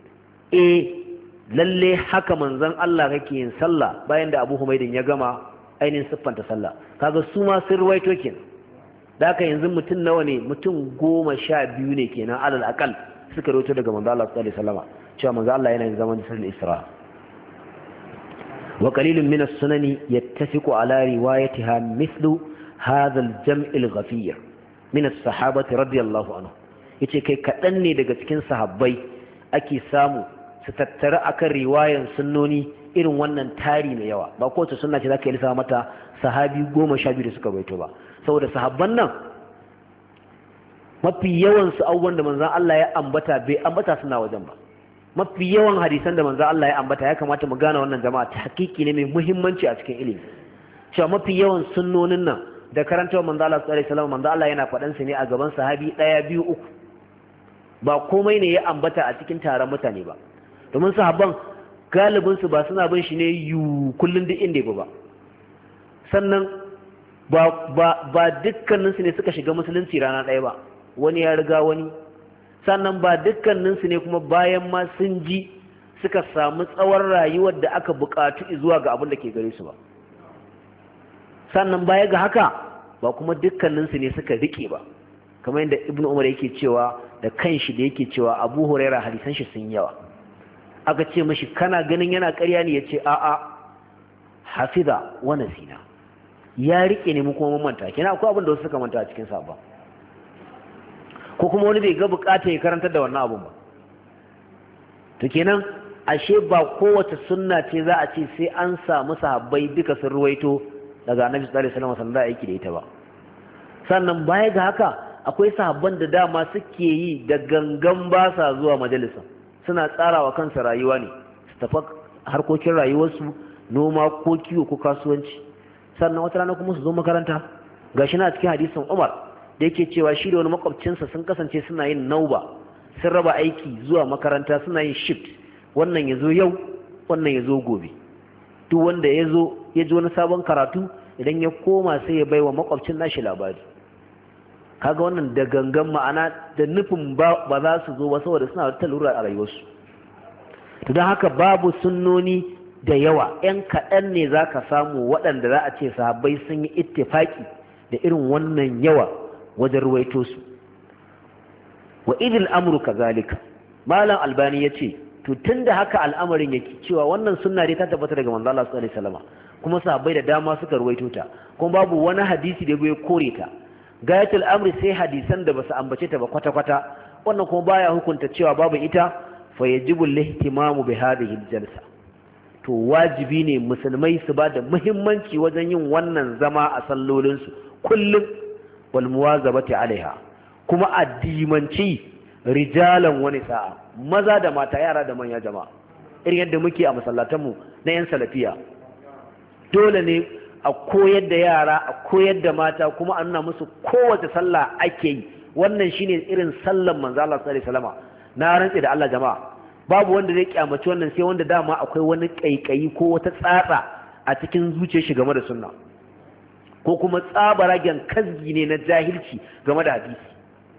lalle haka manzon Allah kake yin sallah bayan da Abu Humaydin ya gama ainihin siffanta sallah kaga su ma sun ruwaito kenan da haka yanzu mutum nawa ne mutum 12 ne kenan alal aqal suka ruwaito daga manzon Allah sallallahu alaihi wasallam cewa manzon Allah yana yin zaman sallar Isra wa qalilun min as-sunani yattafiqu ala riwayatiha mithlu hadha al-jam' al-ghafir min as-sahabati radiyallahu anhu yace kai kadan ne daga cikin sahabbai ake samu su tattara akan riwayan sunnoni irin wannan tari mai yawa ba kowace sunna ce zaka yi lissafa mata sahabi 12 da suka baito ba saboda sahabban nan mafi yawan su abubuwan da manzon Allah ya ambata bai ambata suna wajen ba mafi yawan hadisan da manzon Allah ya ambata ya kamata mu gane wannan jama'a ta hakiki ne mai muhimmanci a cikin ilimi cewa mafi yawan sunnonin nan da karantawa manzon Allah sallallahu alaihi wasallam manzon Allah yana faɗan su ne a gaban sahabi 1 2 3 ba komai ne ya ambata a cikin taron mutane ba domin sahabban galibin su ba suna bin shi ne yu kullun duk inda ba sannan ba dukkaninsu ne suka shiga musulunci rana ɗaya ba wani ya riga wani sannan ba dukkaninsu ne kuma bayan ma sun ji suka samu tsawon rayuwar da aka buƙatu zuwa ga abin da ke gare su ba sannan baya ga haka ba kuma dukkaninsu ne suka riƙe ba kamar yadda ibn umar yake cewa da kanshi da yake cewa abu huraira hadisan shi sun yawa aka ce mashi kana ganin yana ƙarya ne ya ce a'a hafiza wa nasina ya riƙe ne mu kuma mun manta kina akwai abin da wasu suka manta a cikin sa ba ko kuma wani bai ga bukatar ya karantar da wannan abun ba to kenan ashe ba kowace sunna ce za a ce sai an samu sahabbai duka sun ruwaito daga annabi sallallahu alaihi wasallam sallallahu aiki da ita ba sannan baya ga haka akwai sahabban da dama suke yi da gangan ba sa zuwa majalisa suna tsarawa kansa rayuwa ne su tafi harkokin rayuwarsu noma ko kiwo ko kasuwanci sannan wata rana kuma su zo makaranta gashi na cikin hadisin Umar da yake cewa shi da wani makwabcinsa sun kasance suna yin nauba sun raba aiki zuwa makaranta suna yin shift wannan ya zo yau wannan ya zo gobe duk wanda ya zo ya ji wani sabon karatu idan ya koma sai ya bai wa makwabcin nashi labari kaga wannan da gangan ma'ana da nufin ba za su zo ba saboda suna da lura a rayuwarsu to don haka babu sunnoni da yawa ‘yan kaɗan ne za ka samu waɗanda za a ce sahabbai sun yi ittifaki da irin wannan yawa wajen ruwaito su wa idil amru kazalika malam albani ya ce to tun da haka al'amarin yake cewa wannan sunna dai ta tabbata daga manzo Allah sallallahu alaihi wasallam kuma sahabbai da dama suka ruwaito ta kuma babu wani hadisi da ya kore ta gayatul amri sai hadisan da basu ambace ta ba kwata kwata wannan kuma baya hukunta cewa babu ita fa yajibu al-ihtimamu bi hadhihi al-jalsa to wajibi ne musulmai su ba da muhimmanci wajen yin wannan zama a sallolinsu kullum wal muwazabati alaiha kuma addimanci rijalan wani sa'a maza da mata yara da manya jama'a irin yadda muke a masallatanmu na yan salafiya dole ne a koyar da yara a koyar da mata kuma a nuna musu kowace sallah ake yi wannan shine irin sallan manzo Allah sallallahu alaihi wasallam na rantsi da Allah jama'a babu wanda zai kyamaci wannan sai wanda dama akwai wani kaikayi ko wata tsatsa a cikin zuciyar shi game da sunna ko kuma tsabaragen kazgi ne na jahilci game da hadisi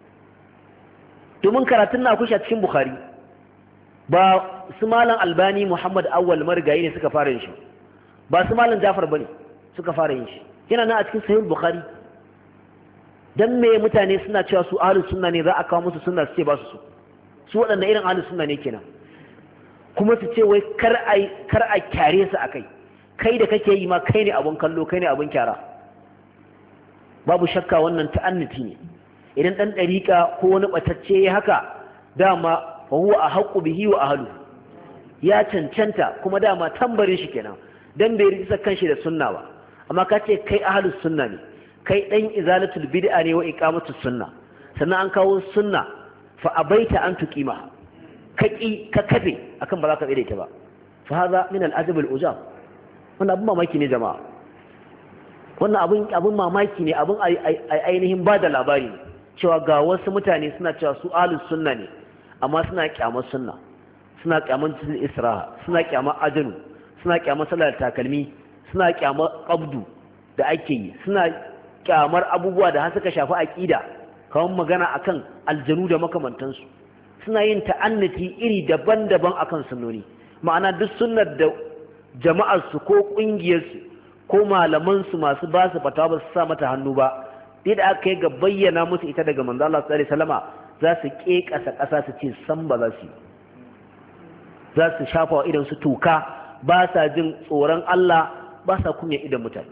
domin karatun na kushi a cikin bukhari ba su malam albani muhammad awwal marigayi ne suka fara yin shi ba su malam jafar bane suka fara yin shi yana nan a cikin sahih bukhari dan me mutane suna cewa su ahlus sunna ne za a kawo musu sunna su ce ba su waɗanda irin ahlus sunna ne kenan kuma su ce wai kar a kyare su akai kai da kake yi ma kai ne abun kallo kai ne abun kyara babu shakka wannan ta'annati ne idan dan dariƙa ko wani batacce ya haka dama fa huwa ahqqu bihi wa ahlu ya cancanta kuma dama tambarin shi kenan dan bai risa kanshi da sunna ba amma ka ce kai ahlus sunna ne kai dan izalatul bid'a ne wa iqamatus sunna sannan an kawo sunna fa abaita an tuqima ka kafe akan ba za ka tsire ta ba fa hadha min al-adab al-ujab wannan abun mamaki ne jama'a wannan abun mamaki ne abun ainihin ba da labari cewa ga wasu mutane suna cewa su ahlus sunna ne amma suna kyamar sunna suna kyamar isra'a suna kyamar ajanu suna kyamar salar takalmi suna kyamar qabdu da ake yi suna kyamar abubuwa da har suka shafi aqida kamar magana akan aljanu da makamantansu suna yin ta'annati iri daban-daban akan sunnoni ma'ana duk sunnar da jama'ar su ko kungiyar su ko malaman su masu ba su fatawa ba su sa mata hannu ba da aka yi ga bayyana musu ita daga manzo Allah sallallahu alaihi wasallama za su kekasa kasa su ce san ba za su yi za su shafa wa idan su tuka ba sa jin tsoron Allah ba sa kunya idan mutane.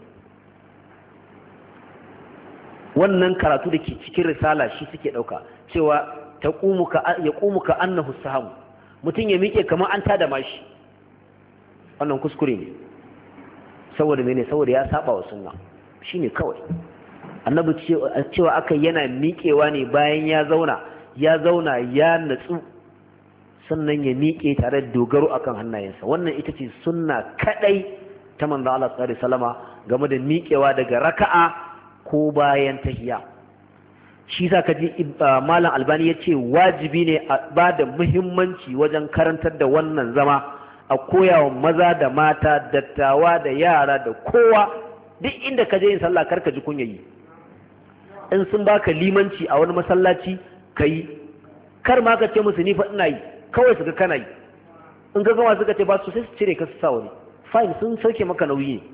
wannan karatu da ke cikin risala shi suke ɗauka cewa ya ƙumuka annahu sahamu, mutum ya miƙe kamar an tada mashi. Wannan kuskure ne. Saboda mene? Saboda ya saba wa sunna shine kawai. Annabi cewa aka yana miƙewa ne bayan ya zauna ya natsu sannan ya miƙe tare da dogaro akan hannayensa. Wannan ita ce sunna kadai ta manzo Allah sallallahu alaihi wasallama game da miƙewa daga raka'a ko bayan tahiyya. Shi sa kaji Malam Albani ya ce wajibi ne a ba da muhimmanci wajen karantar da wannan zama, a koyawa maza da mata, dattawa da yara da kowa. Duk inda ka je yin sallah karka ji kunyayi. In sun baka limanci a wani masallaci kai, kar ma ka ce musu ni fa ina yi, kawai su ga kana yi. In ka gama suka ce ba su sai su cire ka su sa wani, fine, sun sauke maka nauyi ne.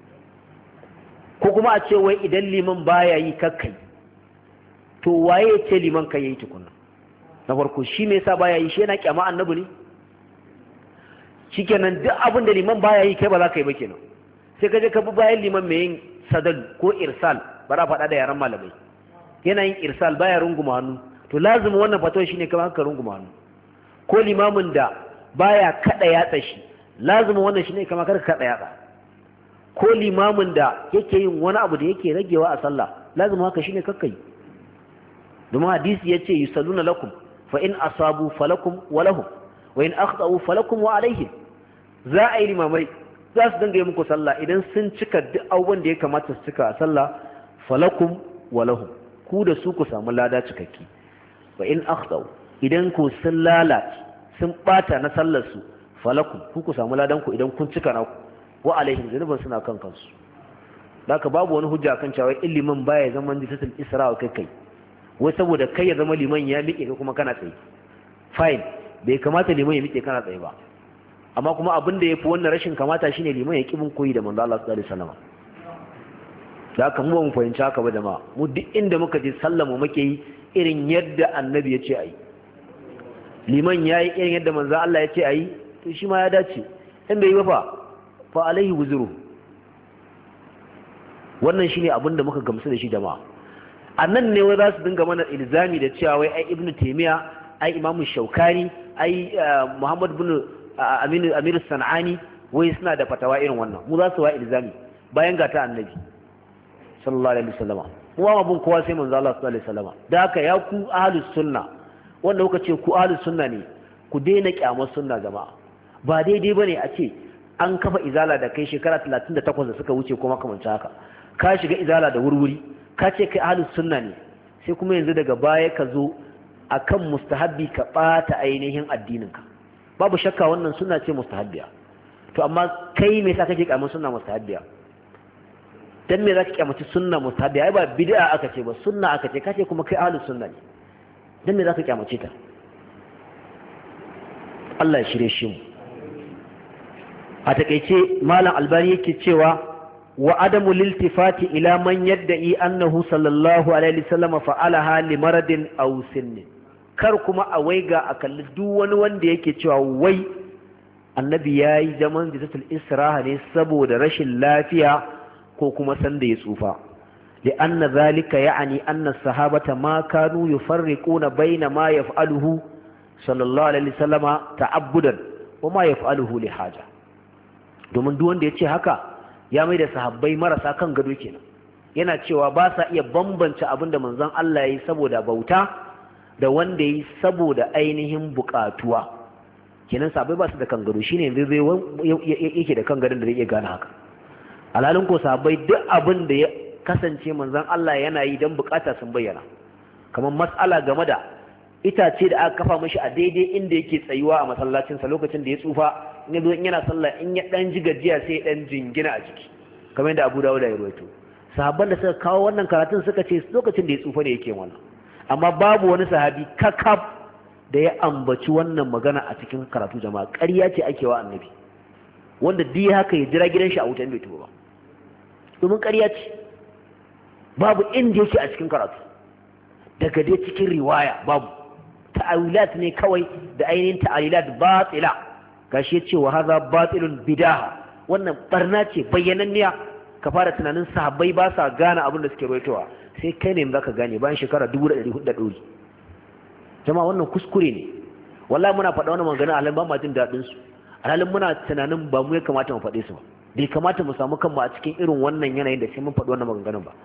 Ko kuma a ce wai idan liman baya yi kakkai, to waye ya ce liman kai yayi tukunna? Na farko shi me yasa baya yi? Shi yana kyama annabi ne? Shikenan duk abin da liman baya yi kai ba za ka yi ba kenan. Sai ka je ka bi bayan liman mai yin sadal ko irsal, bara faɗa da yaran malamai, yana yin irsal baya runguma hannu, to lazumi wannan fatawa shine kamar haka runguma hannu. Ko limamin da baya kada yatsa shi, lazumi wannan shine kamar kar kada yatsa. Ko limamin da yake yin wani abu da yake ragewa a sallah, lazumi haka shine kakkai. Domin hadisi yace yusalluna lakum fa in asabu falakum wa lahum wa in akhtau falakum wa alaihim. Za a yi limamai za su dinga yi muku sallah idan sun cika duk abubuwan da ya kamata su cika a sallah, falakum wa lahum, ku da su ku samu lada cikakki. Wa in akhtau, idan ku sun lalace sun bata na sallar su, falakum, ku samu ladan ku idan kun cika naku, wa alaihim, zanuban suna kan kansu. Haka babu wani hujja kan cewa ilimin baya zaman jisatul isra wa kai wai saboda kai ya zama liman ya miƙe ka kuma kana tsaye. Fine, bai kamata liman ya miƙe kana tsaye ba, amma kuma abin da ya fi wannan rashin kamata shine liman ya kibin koyi da manzo Allah sallallahu alaihi wasallam. Da haka mu ba mu fahimci haka ba jama'a. Mu duk inda muka je sallah mu muke yi irin yadda annabi ya ce ayi. Liman yayi irin yadda manzo Allah ya ce ayi, to shi ma ya dace. In bai yi ba fa alaihi wuzuru. Wannan shine abin da muka gamsu da shi jama'a. Annan ne wai za su dinga mana ilzami da cewa wai ai Ibn Taymiyyah, ai Imam Shaukani, ai Muhammad ibn Amir Sanani wai suna da fatawa irin wannan. Mu za su wa ilzami bayan ga ta annabi sallallahu alaihi wasallam. Mu ba bin kowa sai manzo Allah sallallahu alaihi wasallam. Da haka ya ku ahlus sunna, wanda kuka ce ku ahlus sunna ne, ku daina kyamar sunna jama'a. Ba daidai bane a ce an kafa izala da kai shekara 38 da suka wuce kuma kamar haka. Ka shiga izala da wurwuri, ka ce kai ahlus sunna ne, sai kuma yanzu daga baya ka zo akan mustahabbi ka bata ainihin addininka. Babu shakka wannan sunna ce mustahabbiya. To amma kai me yasa kake kyamar sunna mustahabbiya? Dan me zaka kyamaci sunna mustahabbiya? Ai ba bid'a aka ce ba, sunna aka ce, kace kuma kai ahlus sunna ne. Dan me zaka kyamace ta? Allah ya shirye shi mu. A takeice Malam Albani yake cewa wa adamu liltifati ila man yadda'i annahu sallallahu alaihi wasallam fa'alaha li maradin aw sinnin. Kar kuma a waiga a kalli duk wani wanda yake cewa wai annabi yayi zaman jisatul israha ne saboda rashin lafiya ko kuma sanda ya tsufa. li anna zalika ya'ni anna sahabata ma kanu yufarriquna baina ma yaf'aluhu sallallahu alaihi wasallam ta'abbudan wa ma yaf'aluhu li haja. Domin duk wanda yace haka ya mai da sahabbai marasa kan gado kenan. Yana cewa ba sa iya bambance abin da manzon Allah ya yi saboda bauta da wanda ya yi saboda ainihin bukatuwa. Kenan sahabbai ba su da kan gado, shine yanzu yake da kan gadon da zai iya gane haka. Alhalin ko sahabbai duk abin da ya kasance manzon Allah yana yi don bukata sun bayyana. Kamar mas'ala game da itace da aka kafa mashi a daidai inda yake tsayuwa a masallacinsa lokacin da ya tsufa, in ya zo in yana sallah in ya dan ji gajiya sai ya dan jingina a jiki, kamar yadda Abu Dawud ya rawaito. Sahabban da suka kawo wannan karatun suka ce lokacin da ya tsufa ne yake wannan, amma babu wani sahabi kakab da ya ambaci wannan magana a cikin karatu jama'a. Ƙarya ce ake wa annabi, wanda duk haka ya jira gidan shi a wutan bai tuba ba, domin ƙarya ce. Babu inda yake a cikin karatu, daga dai cikin riwaya babu. Ta'awilat ne kawai da ainihin ta'alilat batila gashi ya ce wa hadha batilun bidaha, wannan barna ce bayyananniya. Ka fara tunanin sahabbai ba sa gane abin da suke rawaitowa, sai kai ne zaka gane bayan shekara 1400 da dori. Jama'a wannan kuskure ne, wallahi muna faɗa wannan magana alhalin ba ma jin daɗin su, alhalin muna tunanin ba mu ya kamata mu faɗe su ba, bai kamata mu samu kanmu a cikin irin wannan yanayin da sai mun faɗi wannan maganganun ba.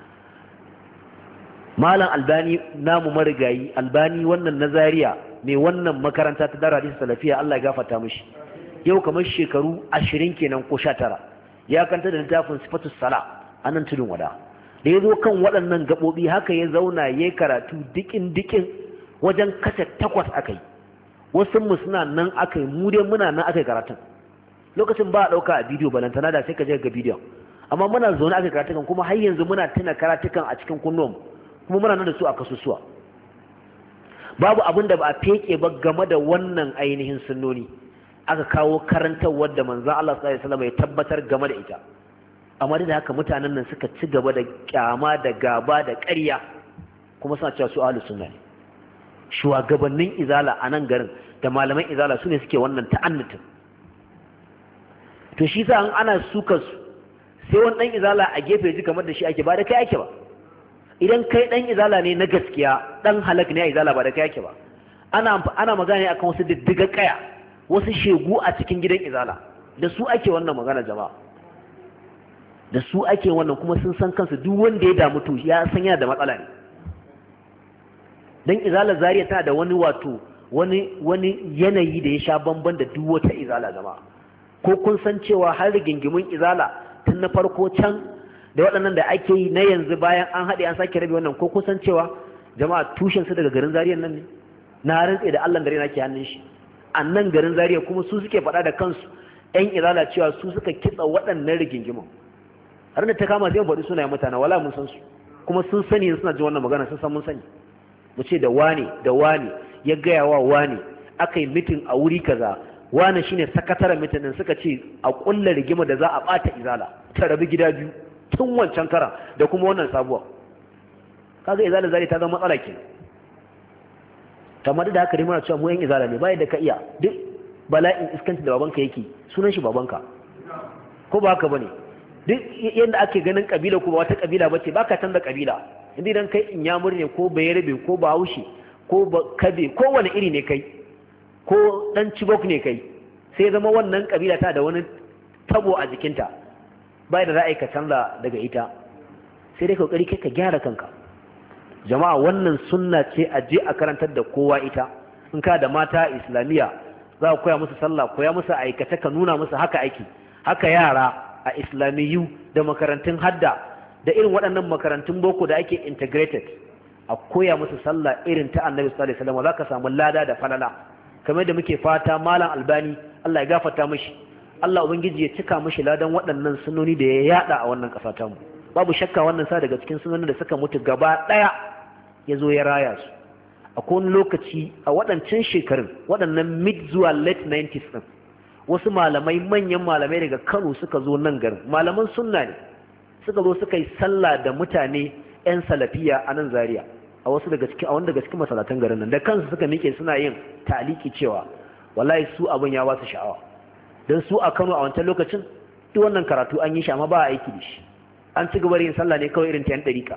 Malam Albani namu marigayi, Albani wannan na Zaria mai wannan makaranta ta Darul Hadith Salafiya, Allah ya gafarta mishi, yau kamar shekaru 20 kenan ko 19 ya kanta da littafin Sifatus Sala a nan tudun wada. Da ya zo kan waɗannan gaɓoɓi haka ya zauna ya karatu dikin wajen kasa 8 aka yi, wasu mu suna nan aka yi, mu dai muna nan aka yi karatun. Lokacin ba a ɗauka a bidiyo balantana da sai ka je ga bidiyon, amma muna zaune aka yi karatukan, kuma har yanzu muna tuna karatukan a cikin kunnuwanmu, kuma muna nan da su a kasusuwa. Babu abin da ba a feke ba game da wannan ainihin sunnoni, aka kawo karantarwar da manzon Allah sallallahu alaihi wasallam ya tabbatar game da ita. Amma da haka mutanen nan suka ci gaba da kyama da gaba da ƙarya, kuma suna cewa su ahlus sunna ne. Shugabannin izala a nan garin da malaman izala su ne suke wannan ta'annutin. To shi sa an ana suka su, sai wani dan izala a gefe ji kamar da shi ake, ba da kai ake ba. Idan kai dan izala ne na gaskiya, dan halak ne a izala, ba da kai ake ba. Ana magana ne akan wasu diddiga kaya, wasu shegu a cikin gidan izala, da su ake wannan magana jama'a, da su ake wannan, kuma sun san kansu. Duk wanda ya damu to ya san yana da matsala ne. Dan izala Zaria tana da wani wani yanayi da ya sha bamban da duk wata izala jama'a. Ko kun san cewa har rigingimun izala tun na farko can da waɗannan da ake yi na yanzu bayan an haɗe an sake rabe wannan, ko kun san cewa jama'a tushen su daga garin Zaria nan ne? Na rantse da Allah gare na ke hannun shi a nan garin Zaria, kuma su suke faɗa da kansu ƴan izala cewa su suka kitsa waɗannan rigingimun. Har da ta kama zai faɗi sunayen mutane, wala mun san su, kuma sun sani suna jin wannan magana, sun san mun sani. Mu ce da wane ya gaya wa wane, aka yi mitin a wuri kaza, wane shine sakataren mitin din, suka ce a kulla rigima da za a bata izala ta rabu gida biyu tun wancan kara da kuma wannan sabuwa. Kaga izala zari ta zama matsala kenan. Kamar da haka dai muna cewa mu yan izala ne, bayan da ka iya, duk bala'in iskanci da babanka yake sunan shi babanka, ko ba haka bane? Duk yanda ake ganin kabila ko ba wata kabila bace, baka canza kabila. Inda idan kai inyamur ne ko bayarabe ko bahaushe ko kabe ko wani iri ne kai, ko dan cibok ne kai, sai zama wannan kabila ta da wani tabo a jikinta, bai da ra'ayi ka canza daga ita, sai dai kokari kai ka gyara kanka. Jama'a wannan sunna ce a je a karantar da kowa ita. In ka da mata islamiyya za ka koya musu sallah, koya musu aikace, ka nuna musu haka aiki. Haka yara a islamiyu da makarantun hadda da irin waɗannan makarantun boko da ake integrated, a koya musu sallah irin ta Annabi sallallahu alaihi wasallam, za ka samu lada da falala. Kamar da muke fata Malam Albani, Allah ya gafarta mishi, Allah ubangiji ya cika mishi ladan waɗannan sunnoni da ya yada a wannan ƙasa ta mu. Babu shakka wannan sa daga cikin sunnonin da suka mutu gaba ɗaya ya zo ya raya su. Akwai wani lokaci a waɗancan shekarun, waɗannan mid zuwa late 90s ɗin, wasu malamai, manyan malamai daga Kano suka zo nan garin, malaman sunna ne, suka zo suka yi sallah da mutane 'yan salafiya a nan Zaria, a wani daga cikin masalatan garin nan, da kansu suka miƙe suna yin taliki cewa wallahi su abin ya ba su sha'awa, don su a Kano a wancan lokacin duk wannan karatu an yi shi amma ba a aiki da shi, an ci gaba da yin sallah ne kawai irin ta 'yan ɗarika.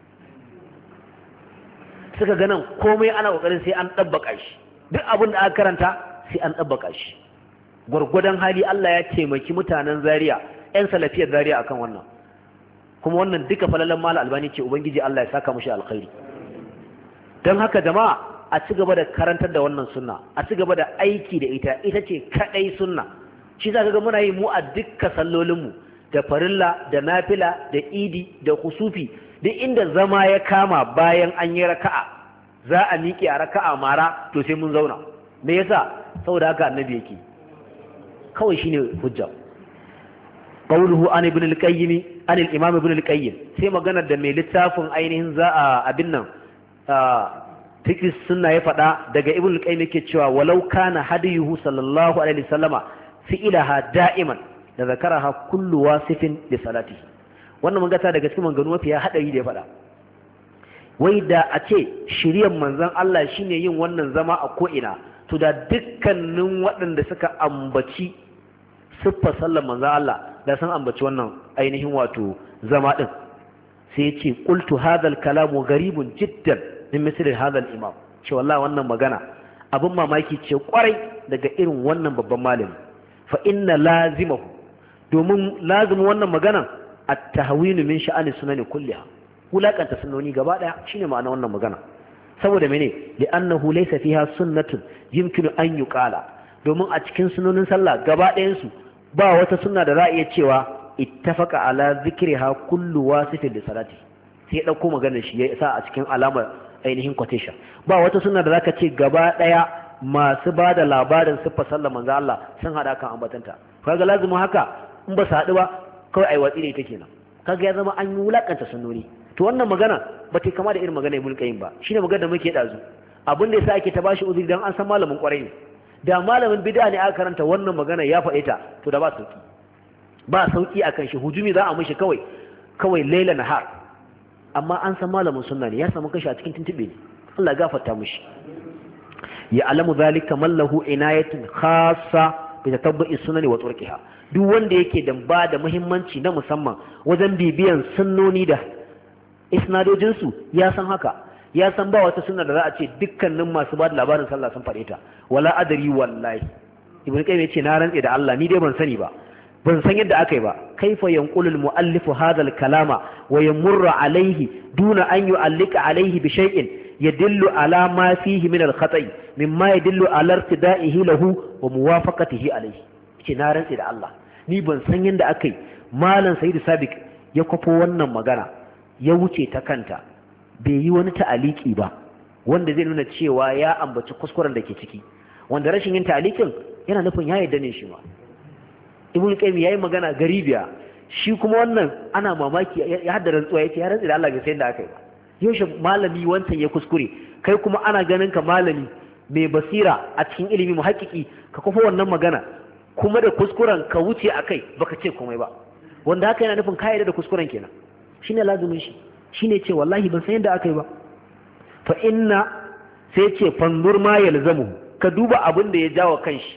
Suka ganin komai ana ƙoƙarin sai an ɗabbaka shi, duk abin da aka karanta sai an ɗabbaka shi. Gwargwadon hali Allah ya taimaki mutanen Zaria, 'yan salafiyar Zaria akan wannan, kuma wannan duka falalan Malam Albani ce, ubangiji Allah ya saka mushi alkhairi. Don haka jama'a a ci gaba da karantar da wannan sunna, a ci gaba da aiki da ita ce kadai sunna. Shi za ka ga muna yi mu a dukkan sallolinmu, da farilla da nafila da idi da kusufi, duk inda zama ya kama bayan an yi raka'a za a miƙe a raka'a mara, to sai mun zauna. Me yasa? Saboda haka annabi yake, kawai shine hujja. Qawluhu an ibn al-qayyim an al-imam ibn al-qayyim, sai maganar da mai littafin ainihin za a abin nan fiqh sunna ya faɗa daga ibn al-qayyim yake cewa walau kana hadiyuhu sallallahu alaihi wasallama fi'laha da'iman da zakaraha kullu wasifin bi salatihi. Wannan mun gata daga cikin maganganu mafiya hadari da ya faɗa. Wai da a ce shiryan manzon Allah shine yin wannan zama a ko'ina, to da dukkanin waɗanda suka ambaci siffar sallar manzo Allah da sun ambaci wannan ainihin wato zama din sai ya ce qultu hadha al-kalamu gharibun jiddan min misli hadha al-imam ce wallahi wannan magana abin mamaki ce kwarai daga irin wannan babban malami fa inna lazimahu domin lazimin wannan magana at-tahwinu min sha'ani sunani kulliha wulakanta sunnoni gaba daya shine ma'ana wannan magana saboda mene li'annahu laysa fiha sunnatun yumkinu an yuqala domin a cikin sunnonin sallah gaba ɗayan su ba wata sunna da za a iya cewa ittafaqa ala zikriha kullu wasifin li salati sai ya dauko maganar shi ya sa a cikin alamar ainihin quotation ba wata sunna da zaka ce gaba daya masu ba da labarin siffar sallar manzo Allah sun hada kan ambatanta kaga lazimin haka in ba su haɗu ba kawai ai watsi da ita kenan kaga ya zama an yi wulakanta sunnoni to wannan magana ba ta kama da irin magana Ibn Qayyim ba shine magana da muke dazu abin da yasa ake ta bashi uzuri dan an san malamin kwarai ne da malamin bid'a ne aka karanta wannan magana ya faɗe ta to da ba sauki akan shi hujumi za a mishi kawai laila nahar amma an san malamin sunna ne ya samu kashi a cikin tuntube ne Allah gafarta mishi ya alamu zalika man lahu inayatun khassa bi tatabbu'i sunani wa turqiha duk wanda yake da ba da muhimmanci na musamman wajen bibiyan sunnoni da isnadojin su ya san haka ya san ba wata sunna da za a ce dukkanin masu ba da labarin sallah sun faɗe ta wala adari wallahi ibnu qayyim yace na rantse da Allah ni dai ban sani ba ban san yadda aka yi ba kaifa yanqulu al-mu'allif hadha al-kalama wa yamurru alayhi duna an yu'allika alayhi bi shay'in yadullu ala ma fihi min al-khata'i mimma yadullu ala irtida'ihi lahu wa muwafaqatihi alayhi ce na rantsi da Allah ni ban san yadda aka yi malam Sayyid Sabiq ya kwafo wannan magana ya wuce ta kanta bai yi wani ta'aliki ba wanda zai nuna cewa ya ambaci kuskuren da ke ciki wanda rashin yin ta'alikin yana nufin ya yarda ne shi ma Ibn Qayyim yayi magana garibiya shi kuma wannan ana mamaki ya haddara rantsuwa yace ya rantsi da Allah bai san da aka yi ba yaushe malami wancan ya kuskure kai kuma ana ganin ka malami mai basira a cikin ilimi muhakkiki ka kafa wannan magana kuma da kuskuren ka wuce akai baka ce komai ba wanda haka yana nufin ka yarda da kuskuren kenan shine lazumin shi shine ce wallahi ban san yadda aka yi ba fa inna sai ce fandur ma yalzamu ka duba abin da ya jawo kanshi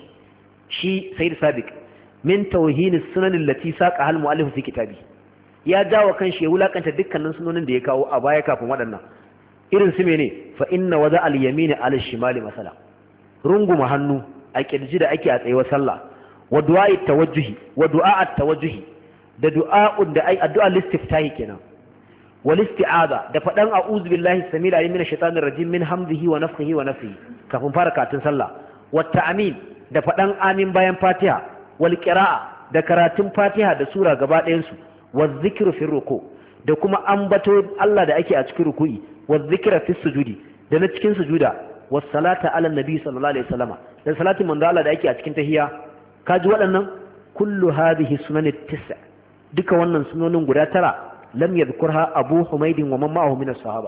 shi Sayyid Sabiq min tauhini sunanin lati saqa hal mu'allif fi kitabi ya jawo kanshi ya wulakanta dukkanin sunonin da ya kawo a baya kafin waɗannan irin su mene fa inna wada al yamin ala shimali masala runguma hannu a kirji da ake a tsayuwar sallah wa du'a tawajjuhi wa du'a tawajjuhi da du'a'un da ai addu'a listiftahi kenan wal isti'aza da fadan a'udhu billahi samil alim minash shaitanir rajim min hamdihi wa nafthihi wa nafthihi kafin fara karatun sallah wa ta'min da fadan amin bayan fatiha wal qira'a da karatun fatiha da sura gaba ɗayan su wa dhikru fi ruku da kuma ambato Allah da ake a cikin ruku'i wa dhikra fi sujudi da na cikin sujuda was salata ala nabi sallallahu alaihi wasallama da salatin manzo Allah da ake a cikin tahiyya kaji waɗannan kullu hadhihi sunan at-tis'a duka wannan sunonin guda tara lam yadhkurha abu humaydin wa man ma'ahu min as-sahaba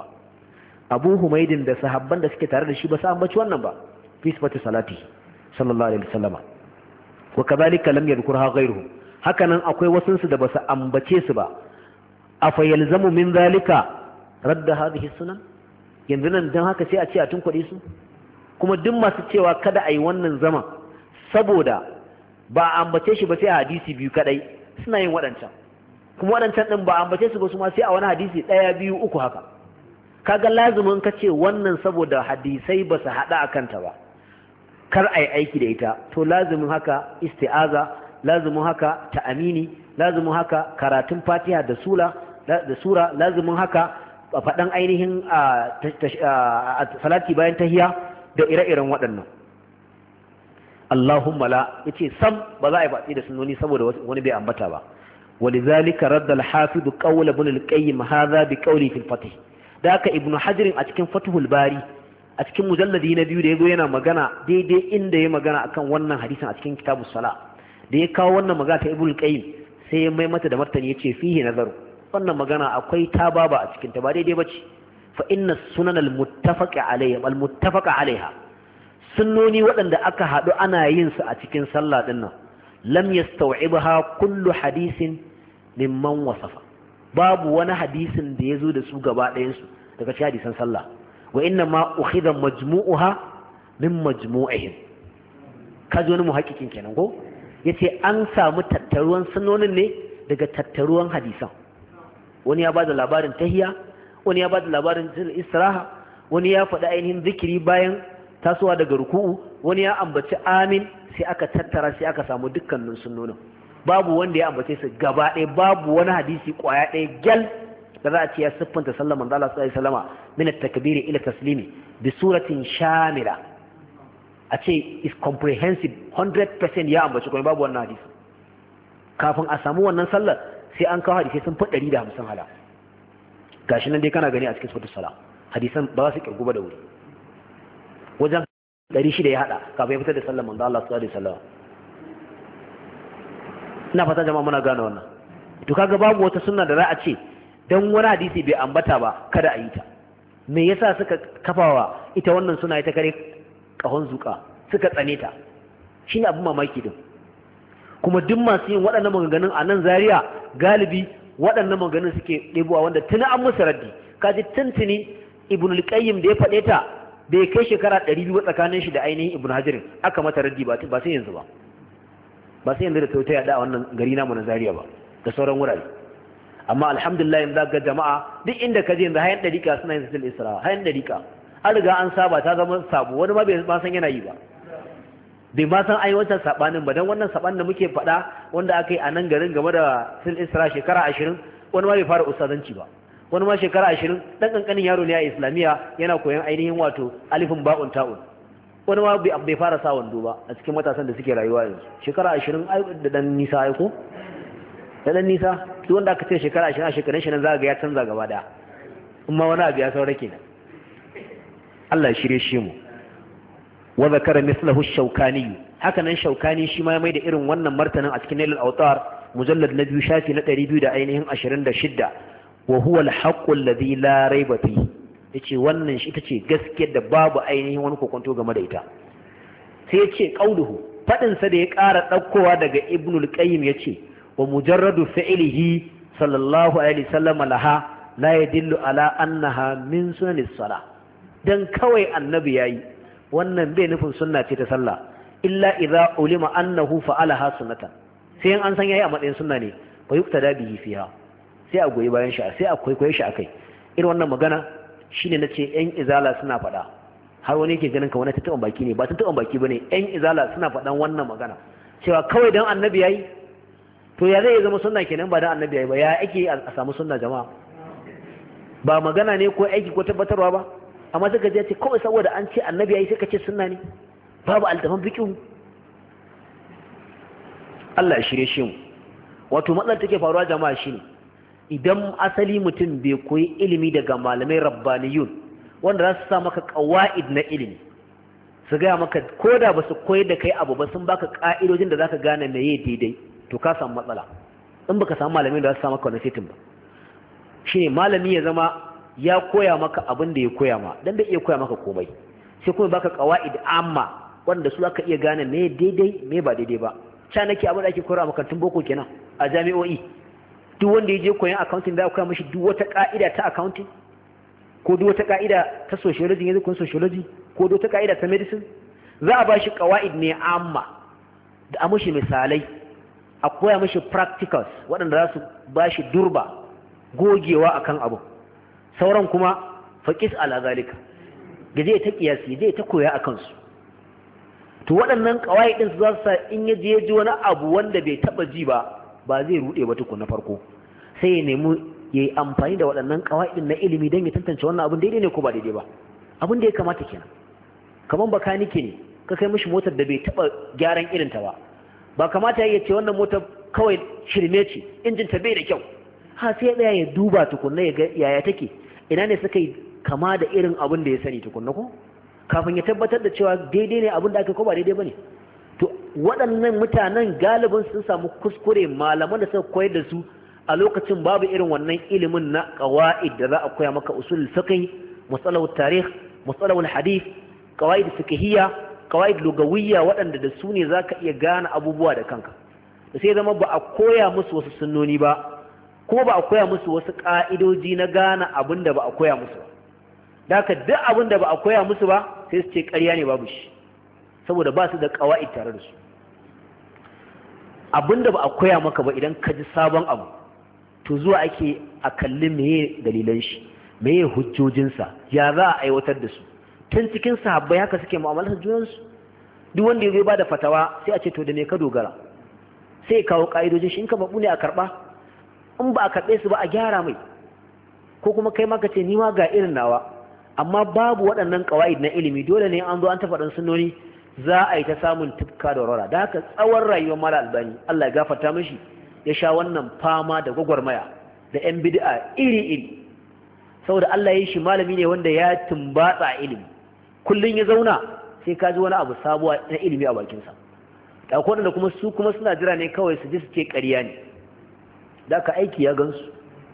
abu humaydin da sahabban da suke tare da shi ba su ambaci wannan ba fi sifati salati sallallahu alaihi wasallama wa kadhalika lam yadhkurha ghayruhu hakanan akwai wasun su da basu ambace su ba afa yalzamu min zalika radda hadhihi sunan yanzu nan dan haka sai a ce a tunkuɗe su kuma duk masu cewa kada a yi wannan zaman saboda ba a ambace shi ba sai a hadisi biyu kadai suna yin waɗancan kuma waɗancan ɗin ba a ambace su ba su ma sai a wani hadisi ɗaya biyu uku haka kaga lazumin ka ce wannan saboda hadisai ba su haɗa a kanta ba kar a yi aiki da ita to lazumin haka isti'aza lazumin haka ta'amini lazumin haka karatun fatiha da sura lazumin haka faɗan ainihin salati bayan tahiya da ire-iren waɗannan Allahumma la yace sam ba za a yi batsi da sunnoni saboda wani bai ambata ba walidhalika radda al-hafiz qawl ibn al-qayyim hadha bi qawli fi al-fath da haka ibn hajar a cikin fathul bari a cikin mujalladi na biyu da yazo yana magana daidai inda ya magana akan wannan hadisin a cikin kitabus sala da ya kawo wannan magana ta ibn al-qayyim sai ya mai mata da martani yace fihi nazaru wannan magana akwai tababa a cikin ta ba daidai bace fa inna sunan al-muttafaq alaiha sunnoni waɗanda aka haɗu ana yin su a cikin sallah ɗin nan lam yastaw'ibha kullu hadisin mimman wasafa babu wani hadisin da yazo da su gaba ɗayan su daga cikin hadisan sallah wa inna ma ukhidha majmu'uha min majmu'ihim kaji wani muhaqqiqin kenan ko yace an samu tattaruwan sunnonin ne daga tattaruwan hadisan wani ya bada labarin tahiyya wani ya bada labarin istiraha wani ya faɗi ainihin zikiri bayan tasowa daga ruku'u wani ya ambaci amin sai aka tattara sai aka samu dukkanin sunnonin babu wanda ya ambace su gaba ɗaya babu wani hadisi ƙwaya ɗaya gyal da za a ce ya siffanta sallar manzo Allah sallallahu alaihi wasallama min at-takbiri ila taslimi bi suratin shamila a ce is comprehensive 100% ya ambaci kuma babu wannan hadisi kafin a samu wannan sallar sai an kawo hadisi sun fi 150 hala gashi nan dai kana gani a cikin suratul salam hadisan ba za su kirgu ba da wuri wajen 600 ya hada kafin ya fitar da sallar manzo Allah sallallahu alaihi wasallam ina fata jama'a muna gane wannan to kaga babu wata sunna da za a ce dan wani hadisi bai ambata ba kada a yi ta me yasa suka kafawa ita wannan suna ita kare kahon zuka suka tsane ta shine abin mamaki din kuma duk masu yin waɗannan maganganun a nan Zaria galibi waɗannan maganganun suke ɗebowa wanda tuni an musu raddi kaji tuntuni Ibn al-Qayyim da ya faɗe ta bai kai shekara 200 tsakanin shi da ainihin Ibn Hajar aka mata raddi ba sai yanzu ba sai yanzu da ta yada a wannan gari namu na Zaria ba da sauran wurare amma alhamdulillah yanzu ga jama'a duk inda ka je yanzu hayan dariƙa suna yin sil isra hayan dariƙa an riga an saba ta zama sabo wani ma bai san yana yi ba bai ma san ai wancan sabanin ba dan wannan sabanin da muke faɗa wanda aka yi a nan garin game da sil isra shekara 20 wani ma bai fara ustazanci ba wani ma shekara 20 dan kankanin yaro ne a islamiya yana koyon ainihin wato alifin ba'un ta'un wani ma bai fara sa wando ba a cikin matasan da suke rayuwa yanzu shekara 20 da dan nisa aiko da dan nisa duk wanda aka ce shekara 20 a shekarun shi nan za ga ya canza gaba daya amma wani abu ya saura kenan Allah ya shirye shi mu wa zakara mislahu ash-shawkani haka nan shawkani shi ma ya mai da irin wannan martanin a cikin nailul awtar mujallad na 2 shafi na 200 da ainihin 26 wa huwa al-haqqu alladhi la rayba fihi yace wannan shi ita ce gaskiyar da babu ainihin wani kokonto game da ita sai yace qauluhu fadin sa da ya ƙara daukowa daga ibnul qayyim yace wa mujarradu fi'lihi sallallahu alaihi wasallam laha la yadullu ala annaha min sunanis salah dan kawai annabi yayi wannan bai nufin sunna ce ta sallah illa idza ulima annahu fa'alaha sunnatan sai an san yayi a matsayin sunna ne fa yuktada bihi fiha sai a goyi bayan shi sai a kwaikwaye shi akai irin wannan magana shine nace yan izala suna faɗa har wani yake ganin ka wani tattaban baki ne ba tattaban baki bane yan izala suna faɗan wannan magana cewa kawai dan annabi yayi to ya zai zama sunna kenan ba dan annabi yayi ba ya ake a samu sunna jama'a ba magana ne ko aiki ko tabbatarwa ba amma suka ce kawai saboda an ce annabi yayi sai ka ce sunna ne babu altafan fiqh Allah ya shirye shi mu wato matsalar take faruwa jama'a shine idan asali mutum bai koyi ilimi daga malamai rabbaniyun wanda za su sa maka qawaid na ilimi su gaya maka koda ba su koyar da kai abu ba sun baka ka'idojin da zaka gane meye daidai to ka samu matsala in baka samu malamin da za su sa maka wannan setin ba shine malami ya zama ya koya maka abin da ya koya ma dan bai iya koya maka komai sai kuma baka qawaid amma wanda su aka iya gane me daidai me ba daidai ba cha nake abin da ake koyar a makarantun boko kenan a jami'o'i duk wanda ya je koyan accounting da aka koya mishi duk wata ka'ida ta accounting ko duk wata ka'ida ta sociology yanzu kun sociology ko duk wata ka'ida ta medicine za a bashi qawaid ne amma da a mishi misalai a koya mishi practicals waɗanda za su bashi durba gogewa akan abu sauran kuma faqis ala zalika gaje ta kiyasi gaje ta koya akan su to waɗannan qawaid din su za su sa in ya je ji wani abu wanda bai taba ji ba zai rude ba tukun na farko sai ya nemi yayi amfani da waɗannan qawaid din na ilimi dan ya tantance wannan abin daidai ne ko ba daidai ba abin da ya kamata kenan kaman bakanike ne ka kai mishi motar da bai taba gyaran irin ta ba kamata ya ce wannan motar kawai shirme ce injin ta bai da kyau ha sai ya duba tukunna ya ga yaya take ina ne suka yi kama da irin abin da ya sani tukunna ko kafin ya tabbatar da cewa daidai ne abin da aka ko ba daidai bane to waɗannan mutanen galibin sun samu kuskure malaman da suka koyar da su a lokacin babu irin wannan ilimin na qawaid da za a koya maka usul fiqh musalahut tarikh musalahul hadith qawaid fiqhiyya qawaid lugawiyya waɗanda da su ne zaka iya gane abubuwa da kanka sai zama ba a koya musu wasu sunnoni ba kuma ba a koya musu wasu ka'idoji na gane abin da ba a koya musu ba da haka duk abin da ba a koya musu ba sai su ce ƙarya ne babu shi saboda ba su da ƙawa'id tare da su. Abin da ba a koya maka ba idan ka ji sabon abu to zuwa ake a kalli meye dalilan shi, meye hujjojinsa, ya za a aiwatar da su. Tun cikin sahabbai haka suke mu'amalar junansu. Duk wanda ya ba da fatawa sai a ce to da me ka dogara, sai kawo ka'idojin shi, in ka babu ne a karba, in ba a karbe su ba a gyara mai, ko kuma kai maka ce ni ma ga irin nawa. Amma babu waɗannan qawaid na ilimi, dole ne an zo an ta faɗin sunnoni za a yi ta samun tufka da warwara. Da haka tsawon rayuwar Malam Albani Allah ya gafarta mishi ya sha wannan fama da gwagwarmaya da yan bid'a iri-iri, saboda Allah ya yi shi malami ne wanda ya tumbatsa ilimi, kullun ya zauna sai ka ji wani abu sabuwa na ilimi a bakinsa. Da akwai wanda kuma su kuma suna jira ne kawai su ji su ce ƙarya ne, da ka aiki ya gansu.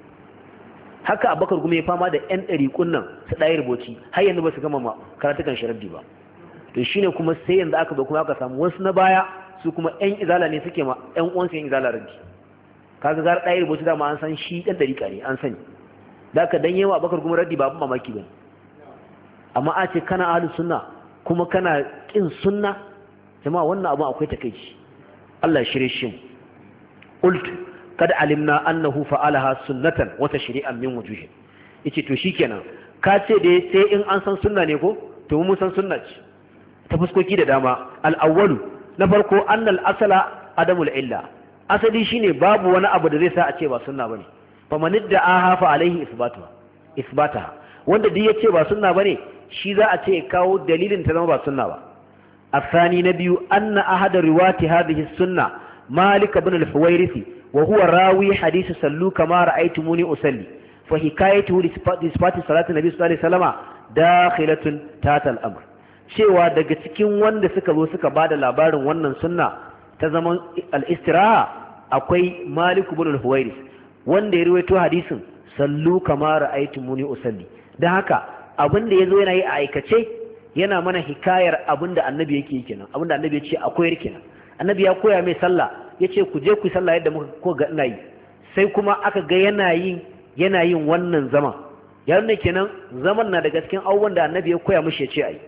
Haka Abubakar kuma ya fama da ƴan ɗariƙun nan su ɗaya rubuci har yanzu ba su gama karatukan sharabdi ba. To shine kuma sai yanzu aka zo kuma aka samu wasu na baya su kuma ƴan izala ne suke ma ƴan uwansu ƴan izala raddi. Kaga gar ɗaya rubuci dama an san shi ɗan ɗariƙa ne, an sani. Da ka dan yawa Abubakar kuma raddi ba abin mamaki ba. Amma a ce kana ahlus sunna kuma kana kin sunna, jama'a wannan abu akwai takeici. Allah ya shirye shi. Qultu kad alimna annahu fa'alaha sunnatan wa tashri'an min wujuhin. Yace to shikenan ka ce dai sai in an san sunna ne ko to mu san sunna ce ta fuskoki da dama. Al-awwalu, na farko annal asala adamul illa, asali shine babu wani abu da zai sa a ce ba sunna bane. Faman idda'aha fa alaihi isbataha, wanda duk yace ba sunna bane shi za a ce kawo dalilin ta zama ba sunna ba. الثاني نبي أن أحد رواة هذه السنة مالك بن الحويرثي وهو راوي حديث صلوا كما رأيتموني أصلي فحكايته لصفات صلاة النبي صلى الله عليه وسلم داخلة تحت الأمر. cewa daga cikin wanda suka zo suka bada labarin wannan sunna ta zaman al-istiraha akwai Malik ibn al-Huwairis wanda ya rawaito hadisin sallu kama ra'aytumuni usalli. Dan haka abin da yazo yana yi a aikace yana mana hikayar abin da annabi yake yi kenan, abin da annabi ya ce akwai kenan. Annabi ya koya mai sallah ya ce ku je ku yi sallah yadda muka ko ga ina yi, sai kuma aka ga yana yin wannan zaman. Ya nuna kenan zaman na daga cikin abubuwan da annabi ya koya mishi ya ce ai.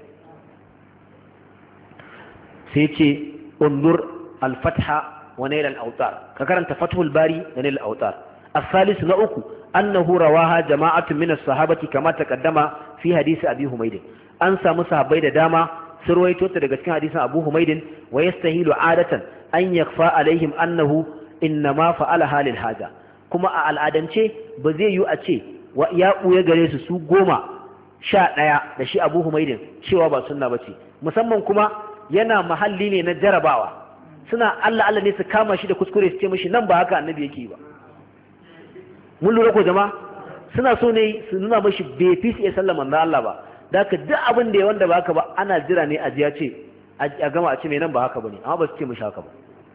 Sai ce undur al-fatha wa nail al-awtar, ka karanta fathul bari da nail al-awtar. الثالث نأكو أنه رواها جماعة من الصحابة كما تقدم في حديث أبي حميد. أنسى مصحابي داما سرويتو تدقسكين حديث أبو حميد ويستهيل عادة أن يخفى عليهم أنه إنما فعلها للحاجة. كما العادنشي بزي يؤتي ويأو يغريس سو قوما شاء نيا لشي أبو حميد شي وابا سنة بتي مسمى كما ينا محليني نجرباوا سنة الله نيس كاما شي دا كسكوري ستيمشي نمبا هكا النبي يكيبا. mun lura ko jama'a suna so ne su nuna mashi bai fi su sallama na Allah ba, da haka duk abin da ya wanda ba haka ba ana jira ne a ji ya ce a gama a ce mai nan ba haka ba ne, amma ba su ce mashi haka ba.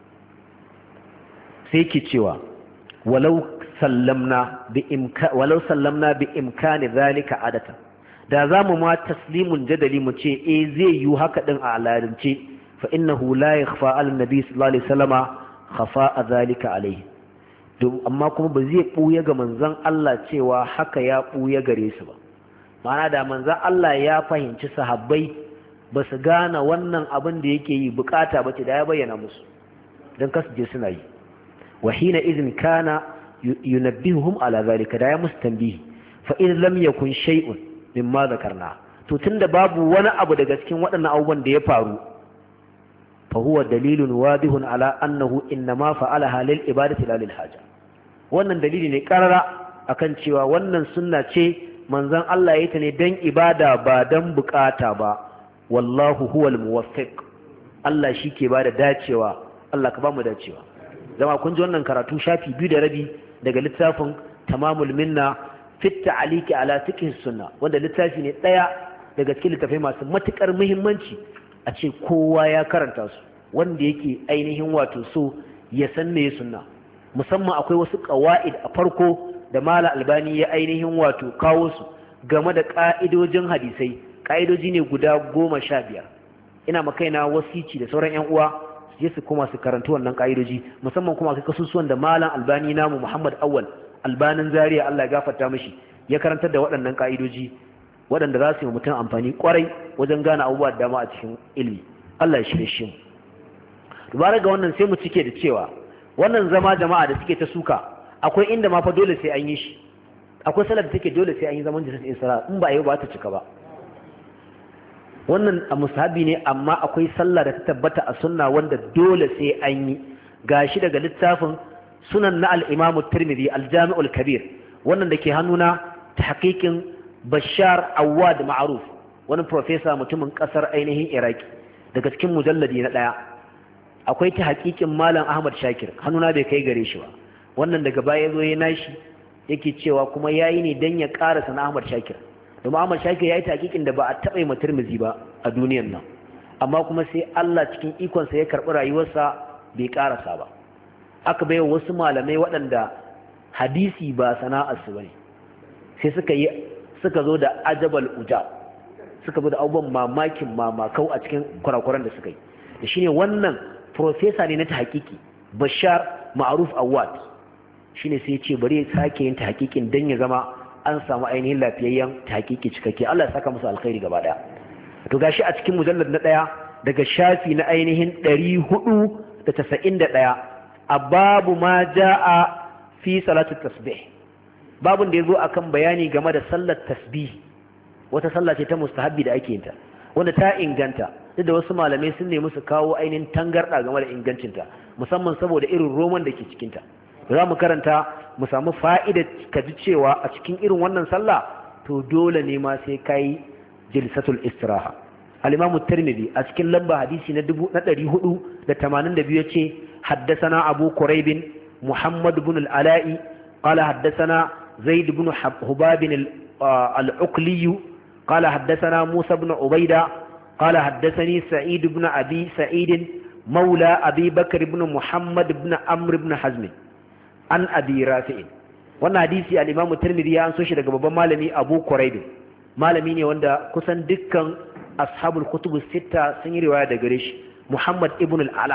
sai ke cewa walau sallamna bi imkani zalika adatan, da za mu ma taslimun jadali mu ce zai yi haka din a aladance, fa innahu la yakhfa ala nabi sallallahu alaihi wasallama khafa zalika alaihi. Amma kuma ba zai ɓuya ga manzan Allah cewa haka ya ɓuya gare su ba. Ma'ana da manzan Allah ya fahimci sahabbai ba su gane wannan abin da yake yi bukata ba ce da ya bayyana musu don kasu je suna yi. Wahina izin kana yunabbihuhum ala zalika, da ya musu tambihi fa in lam yakun shay'un mimma zakarna, to tunda babu wani abu daga cikin waɗannan abubuwan da ya faru fa huwa dalilun wadihun ala annahu innama fa'alaha lil ibadati la lil haja. Wannan dalili ne karara akan cewa wannan sunna ce manzon Allah ya yi ta ne don ibada ba don bukata ba. Wallahu huwal muwaffiq, Allah shi ke bada dacewa, Allah ka ba mu dacewa. Zama kun ji wannan karatu shafi 2 da rabi daga littafin Tamamul Minna fi ta'liqi ala fiqh sunna, wanda littafi ne daya daga cikin littafai masu matukar muhimmanci a ce kowa ya karanta su, wanda yake ainihin wato so ya san me sunna. Musamman akwai wasu ƙawa'id a farko da Malam Albani ya ainihin wato kawo su game da ƙa'idojin hadisai, ƙa'idoji ne guda 15. Ina makaina wasici da sauran ƴan uwa su je su kuma su karanta wannan ƙa'idoji, musamman kuma akwai kasusuwan da Malam Albani namu Muhammad Awwal Albanin Zaria Allah ya gafarta mishi ya karantar da waɗannan ƙa'idoji waɗanda za su yi mutum amfani kwarai wajen gane abubuwa da dama a cikin ilimi. Allah ya shirye shi mu. Dubara ga wannan sai mu cike da cewa wannan zama jama'a da suke ta suka akwai inda ma fa dole sai an yi shi, akwai salar da take dole sai an yi zaman jinsu isra in ba a yi ba ta cika ba. Wannan a musahabi ne, amma akwai sallah da ta tabbata a sunna wanda dole sai an yi. Gashi daga littafin sunan na al-Imam Tirmidhi al-Jami'ul Kabir, wannan da ke hannuna ta hakikin Bashar Awad Ma'ruf, wani professor mutumin kasar ainihin Iraki, daga cikin mujalladi na 1. Akwai ta hakikin Malam Ahmad Shakir, hannuna bai kai gare shi ba. Wannan daga baya zo ya nashi yake cewa kuma yayi ne dan ya karasa na Ahmad Shakir. Domin Ahmad Shakir yayi ta hakikin da ba a taɓa yi ma Tirmidhi ba a duniyar nan. Amma kuma sai Allah cikin ikonsa ya karɓi rayuwarsa bai karasa ba. Aka bai wasu malamai waɗanda hadisi ba sana'arsu bane, sai suka zo da ajabal uja, suka zo da abubuwan mamakin mamakau a cikin kurakuran da suka yi. Da shine wannan profesa ne na tahqiqi Bashar Ma'ruf Awad, shine sai ya ce bari ya sake yin tahqiqin dan ya zama an samu ainihin lafiyayyen tahqiqi cikakke. Allah ya saka musu alkhairi gaba daya. To gashi a cikin mujallad na 1 daga shafi na ainihin 491 a babu ma jaa fi salatu tasbih, babun da yazo akan bayani game da sallar tasbih. Wata sallah ce ta mustahabbi da ake yin ta, wanda ta inganta, duk da wasu malamai sun nemi su kawo ainihin tangarda game da ingancinta, musamman saboda irin roman da ke cikin ta. Za mu karanta mu samu fa'ida ka ji cewa a cikin irin wannan sallah to dole ne ma sai kai jilsatul istiraha. Al-Imam Tirmidhi a cikin lamba hadisi na 482 yace haddathana Abu Quraib Muhammad ibn al-Ala'i qala haddathana Zaid ibn Hubab al-Uqli qala haddathana Musa ibn Ubayda qala haddathani Sa'id ibn Abi Sa'id مولى أبي بكر بن محمد بن عمرو بن حزم an abi rafi'in. Wannan hadisi al-Imam Tirmidhi ya anso shi daga babban malami Abu Quraib, malami ne wanda kusan dukkan ashabul kutubus sita sun yi riwaya daga gare shi. Muhammad ibn al-Ala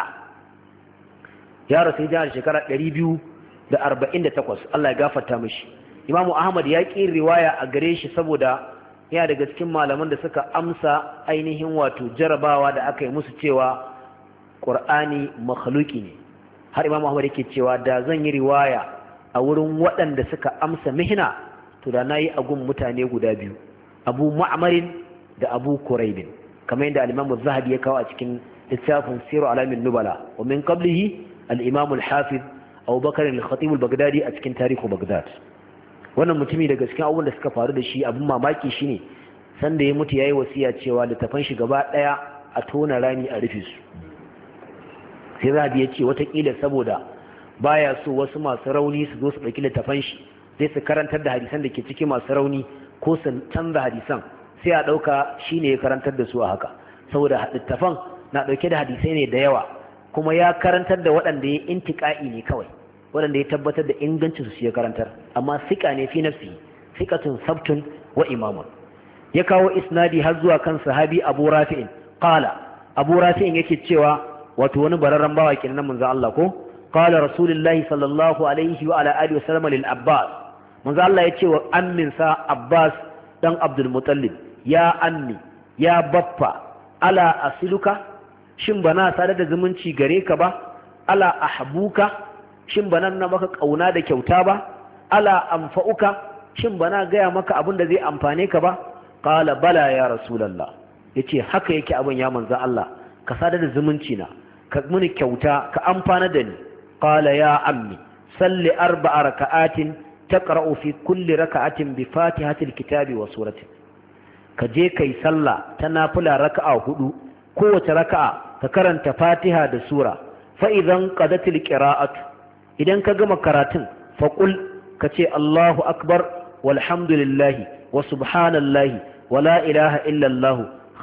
ya rasu da shekara 248, Allah ya gafarta mishi. Imam Ahmad ya ƙi riwaya a gare shi saboda yana daga cikin malaman da suka amsa ainihin wato jarabawa da aka yi musu cewa Qur'ani makhluki ne. Har Imam Ahmad yake cewa da zan yi riwaya a wurin waɗanda suka amsa mihna to da nayi agun mutane guda biyu, Abu Ma'mar da Abu Quraib, kamar yadda al-Imam Az-Zahabi ya kawo a cikin littafin Sirru Alamin Nubala, wa min qablihi al-Imam al-Hafiz Abu Bakr al-Khatib al-Baghdadi a cikin Tarihu Baghdad. Wannan mutumi daga cikin abubuwan da suka faru da shi abin mamaki shine sanda ya mutu yayi wasiya cewa littafan shi gaba daya a tona rami a rufe su. Sai Zahabi ya ce watakila saboda baya so wasu masu rauni su zo su ɗauki littafan shi, sai su karantar da hadisan da ke ciki masu rauni ko su canza hadisan, sai a ɗauka shi ne ya karantar da su a haka, saboda littafan na ɗauke da hadisai ne da yawa, kuma ya karantar da waɗanda ya intiƙa'i ne kawai, waɗanda ya tabbatar da ingancin su ya karantar, amma siƙa ne fi nafsi, siƙatun sabtun wa imamun. Ya kawo isnadi har zuwa kan sahabi Abu Rafi'in qala, Abu Rafi'in yake cewa wato wani bararren bawa kenan manzo Allah ko qala rasulullahi sallallahu alaihi wa ala alihi wasallam lil Abbas, manzo Allah yace wa ammin sa Abbas dan Abdul Muttalib, ya ammi ya baffa ala asiluka, shin bana sadar da zumunci gare ka ba, ala ahbuka, shin bana na maka kauna da kyauta ba, ala anfa'uka, shin bana gaya maka abin da zai amfane ka ba, qala bala ya rasulullah, yace haka yake abin ya manzo Allah, ka sadar da zumunci na, ka muni kyauta, ka amfana da ni. Qala ya ammi salli 4 raka'atin taqra'u fi kulli raka'atin bi fatihatil kitabi wa suratin, ka je kai sallah ta nafila raka'a 4, kowace raka'a ka karanta fatiha da sura. Fa idan qadatil qira'atu, idan ka gama karatun fa qul, ka ce Allahu akbar walhamdulillahi wa subhanallahi wa la ilaha illa Allah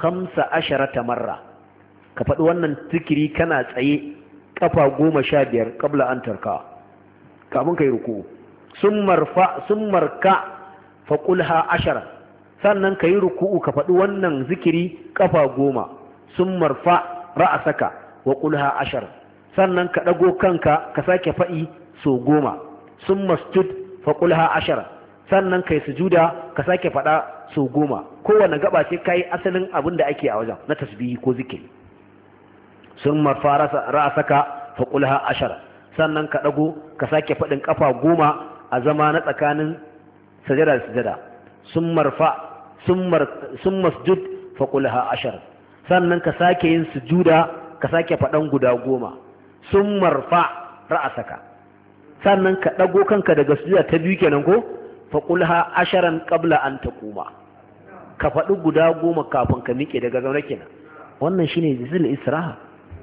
15 marra. Ka faɗi wannan zikiri kana tsaye ƙafa 15 ƙabla an tarka, kamun ka yi ruku. Sun marka faƙulha 10, sannan ka yi ruku'u ka faɗi wannan zikiri ƙafa 10. Sun marfa ra'asaka wa ƙulha 10, sannan ka ɗago kanka ka sake faɗi so 10. Sun masjud faƙulha 10, sannan ka yi sujuda ka sake faɗa so 10 kowane gaba sai kai asalin abin da ake a wajen na tasbihi ko zikiri sun marfa ra'asaka fa qulha 10 sannan ka dago ka sake fadin kafa 10 a zama na tsakanin sajada da sajada sun masjud fa qulha 10 sannan ka sake yin sujuda ka sake fadan guda 10 sun marfa ra'asaka sannan ka dago kanka daga sujuda ta biyu kenan ko fa qulha 10 qabla an taquma ka fadi guda 10 kafin ka miƙe daga zaune kenan wannan shine zil israha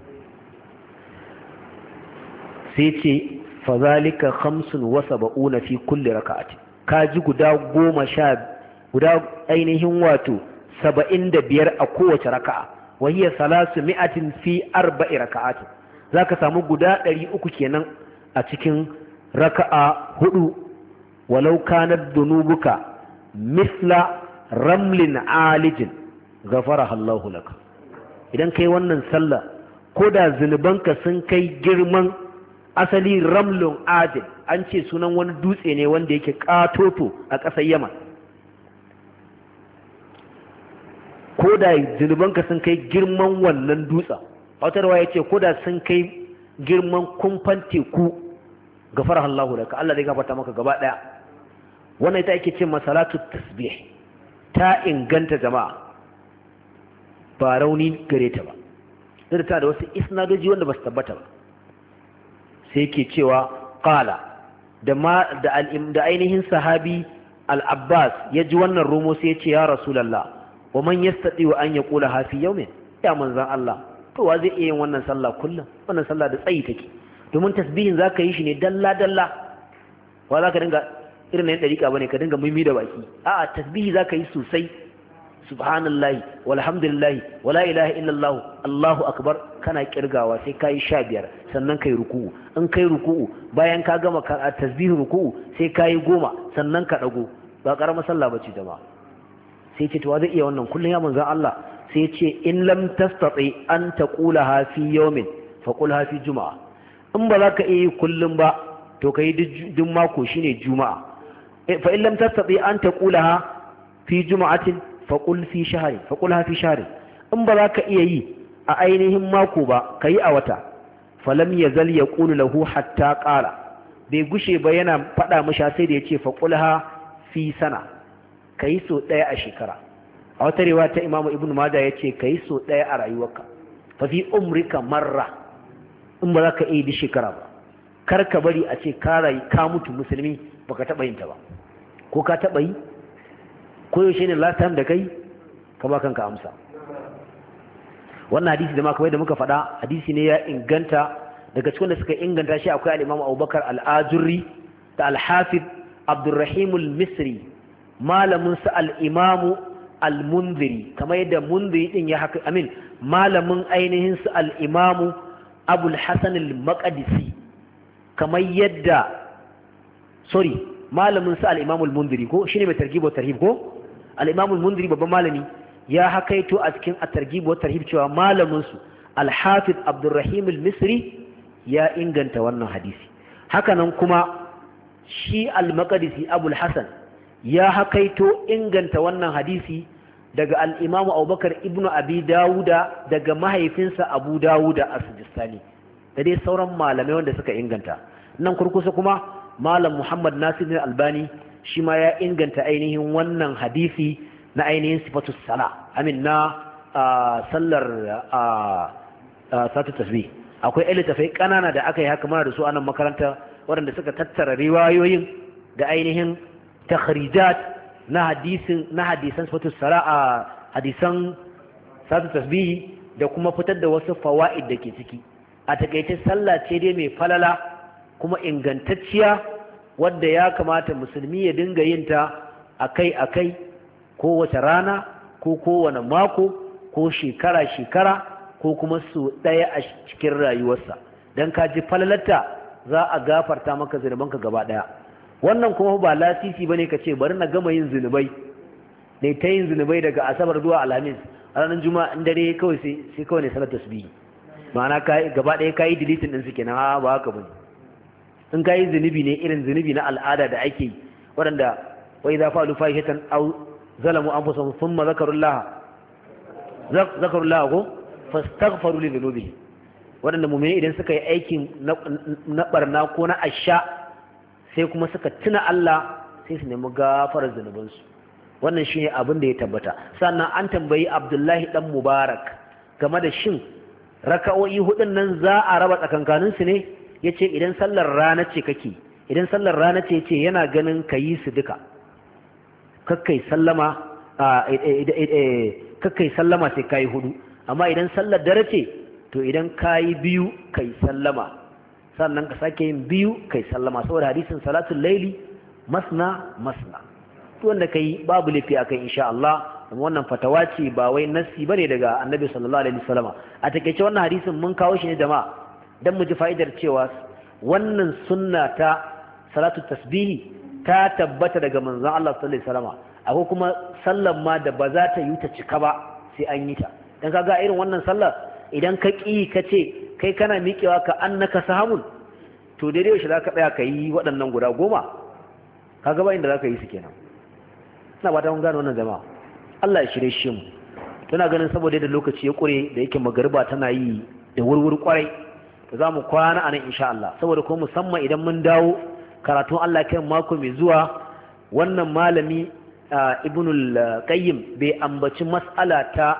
sai ce fa zalika 75 fi kulli raka'ati kaji guda 10 guda ainihin wato 75 a kowace raka'a wa hiya 300 fi 4 raka'ati zaka samu guda 300 kenan a cikin raka'a 4 walau kanat dunubuka misla ramlin alijin ghafaraha Allahu laka idan kai wannan sallah koda zunubanka sun kai girman asali ramlun adil an ce sunan wani dutse ne wanda yake katoto a ƙasar Yaman ko da zunubanka sun kai girman wannan dutsen autarwa ya ce ko da sun kai girman kumfan teku gafara Allah da ka Allah zai gafarta maka gaba ɗaya wannan ita ake ce masalatu tasbih ta inganta jama'a ba rauni gare ta ba zai ta da wasu isnadoji wanda ba su tabbata ba sai ke cewa qala da ainihin sahabi al-Abbas ya ji wannan romo sai ya ce ya Rasulullah wa man yastati wa an yaqula ha fi yawmin ya manzan Allah to wa zai iya yin wannan sallah kullum wannan sallah da tsayi take domin tasbihin zaka yi shi ne dalla dalla wa zaka dinga irin nan dariƙa bane ka dinga mimi da baki a'a tasbihi zaka yi sosai subhanallahi walhamdulillahi wala ilaha illallah Allahu akbar kana kirgawa sai kai 15 sannan kai ruku'u in kai ruku'u bayan ka gama tasbihin ruku'u sai kai 10 sannan ka dago ba karamar sallah bace jama'a sai ce to zai iya wannan kullun ya manzon Allah sai ce in lam tastati an taqulaha fi yawmin fa qulha fi juma'a in ba za ka iya kullun ba to kai duk mako shine juma'a fa in lam tastati an taqulaha fi juma'atin fa qul fi shahri fa qulha fi shahri in ba za ka iya yi a ainihin mako ba kai a wata falam yazal yaqulu lahu hatta qala bai gushe ba yana fada mishi sai da yace fa qulha fi sana ka yi so ɗaya a shekara a wata rewa ta imamu ibn Majah ya ce ka yi so ɗaya a rayuwarka fa fi umrika marra in ba za ka iya di shekara ba kar ka bari a ce ka rayu ka mutu musulmi ba ka taɓa yin ta ba ko ka taɓa yi ko yaushe ne last time da kai ka ba kanka amsa wannan hadisi da kamar da muka faɗa hadisi ne ya inganta daga cikin da suka inganta shi akwai al-imamu Abubakar al-Ajurri da al-Hafiz Abdurrahim al-Misri malamin sa al-imamu al-Mundhiri kamar yadda Mundhiri din ya haka amin malamin ainihin sa al-imamu Abul Hasan al-Maqdisi kamar yadda malamin sa al-imamu al-Mundhiri ko shine mai targhib wa tarhib ko al-imamu al-Mundhiri babban malami ya hakaito a cikin at-targhib wa tarhib cewa malamin su al-Hafiz Abdurrahim al-Misri ya inganta wannan hadisi hakanan kuma shi al-Maqdisi Abul Hasan ya hakaito inganta wannan hadisi daga al-Imam Abubakar ibn Abi Dawuda daga mahaifinsa Abu Dawuda as-Sijistani da dai sauran malamai wanda suka inganta nan kurkusa kuma malam Muhammad Nasir al-Albani shi ma ya inganta ainihin wannan hadisi na ainihin sifatus sala amin na sallar satu tasbih akwai littafai kanana da aka yi haka mana da su a nan makaranta waɗanda suka tattara riwayoyin da ainihin takhrijat na hadisan sifatus sala a hadisan satu tasbih da kuma fitar da wasu fawaid da ke ciki a takaice sallah ce dai mai falala kuma ingantacciya wadda ya kamata musulmi ya dinga yin ta akai-akai kowace rana ko kowane mako ko shekara-shekara ko kuma su ɗaya a cikin rayuwarsa don ka ji falalarta za a gafarta maka zunubanka gaba ɗaya wannan kuma ba lasisi ba ne ka ce bari na gama yin zunubai ne ta yin zunubai daga asabar zuwa alhamis a ranar juma'a in dare kawai sai kawai ne salar tasbihi ma'ana gaba ɗaya ka yi dilitin ɗin su kenan ba haka ba in ka yi zunubi ne irin zunubi na al'ada da ake yi waɗanda wai za fa lufa shaitan au zalamu anfusahum thumma zakarullah ko fastaghfaru li dhunubihim wadanda mu'mini idan suka yi aikin na barna ko na asha sai kuma suka tuna Allah sai su nemi gafarar zunubansu wannan shine abin da ya tabbata sannan an tambayi Abdullahi dan Mubarak game da shin raka'o'i hudun nan za a raba tsakankanin su ne yace idan sallar rana ce kake idan sallar rana ce yace yana ganin kayi su duka kakkai sallama sai kayi hudu amma idan sallar dare ce to idan kayi biyu kai sallama sannan ka sake yin biyu kai sallama saboda hadisin salatul laili masna to wanda kai babu lafi akan insha Allah wannan fatawa ce ba wai nassi bane daga Annabi sallallahu alaihi wasallam a takeice wannan hadisin mun kawo shi ne jama'a dan mu ji fa'idar cewa wannan sunna ta salatu tasbihi ta tabbata daga manzon Allah sallallahu alaihi wasallam akwai kuma sallar ma da ba za ta yi ta cika ba sai an yi ta dan kaga irin wannan sallar idan ka ki ka ce kai kana miƙewa ka annaka sahamun to daidai shi zaka tsaya ka yi waɗannan guda 10 kaga ba inda zaka yi su kenan ina ba ta mun gane wannan jama'a Allah ya shirye shi mu tana ganin saboda da lokaci ya kure da yake magariba tana yi da wurwur kwarai to za mu kwana anan insha Allah saboda ko musamman idan mun dawo karatun Allah kai mako mai zuwa wannan malami ibnul qayyim bai ambaci mas'ala ta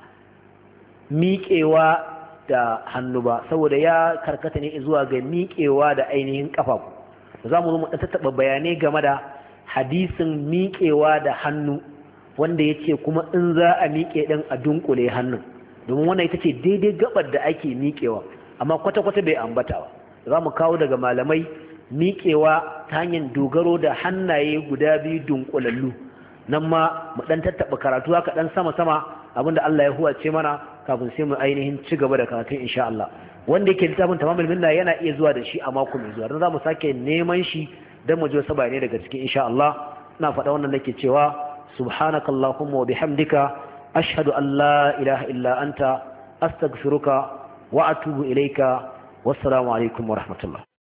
miƙewa da hannu ba saboda ya karkata ne zuwa ga miƙewa da ainihin kafafu za mu zo mu tattaɓa bayanai game da hadisin miƙewa da hannu wanda ya ce kuma in za a miƙe ɗin a dunkule hannun domin wannan ita ce daidai gabar da ake miƙewa amma kwata-kwata bai ambata ba za mu kawo daga malamai miƙewa ta hanyar dogaro da hannaye guda biyu dunkulallu nan ma mu ɗan tattaɓa karatu haka ɗan sama-sama abinda Allah ya huwace mana kafin sai mu ainihin ci gaba da karatun insha Allah wanda yake littafin tamamul minna yana iya zuwa da shi a mako mai zuwa don za mu sake neman shi don mu ji wasu bayanai daga cikin insha Allah ina faɗa wannan nake cewa subhanakallahumma wa bihamdika ashhadu an la ilaha illa anta astaghfiruka wa atubu ilaika wassalamu alaikum wa rahmatullah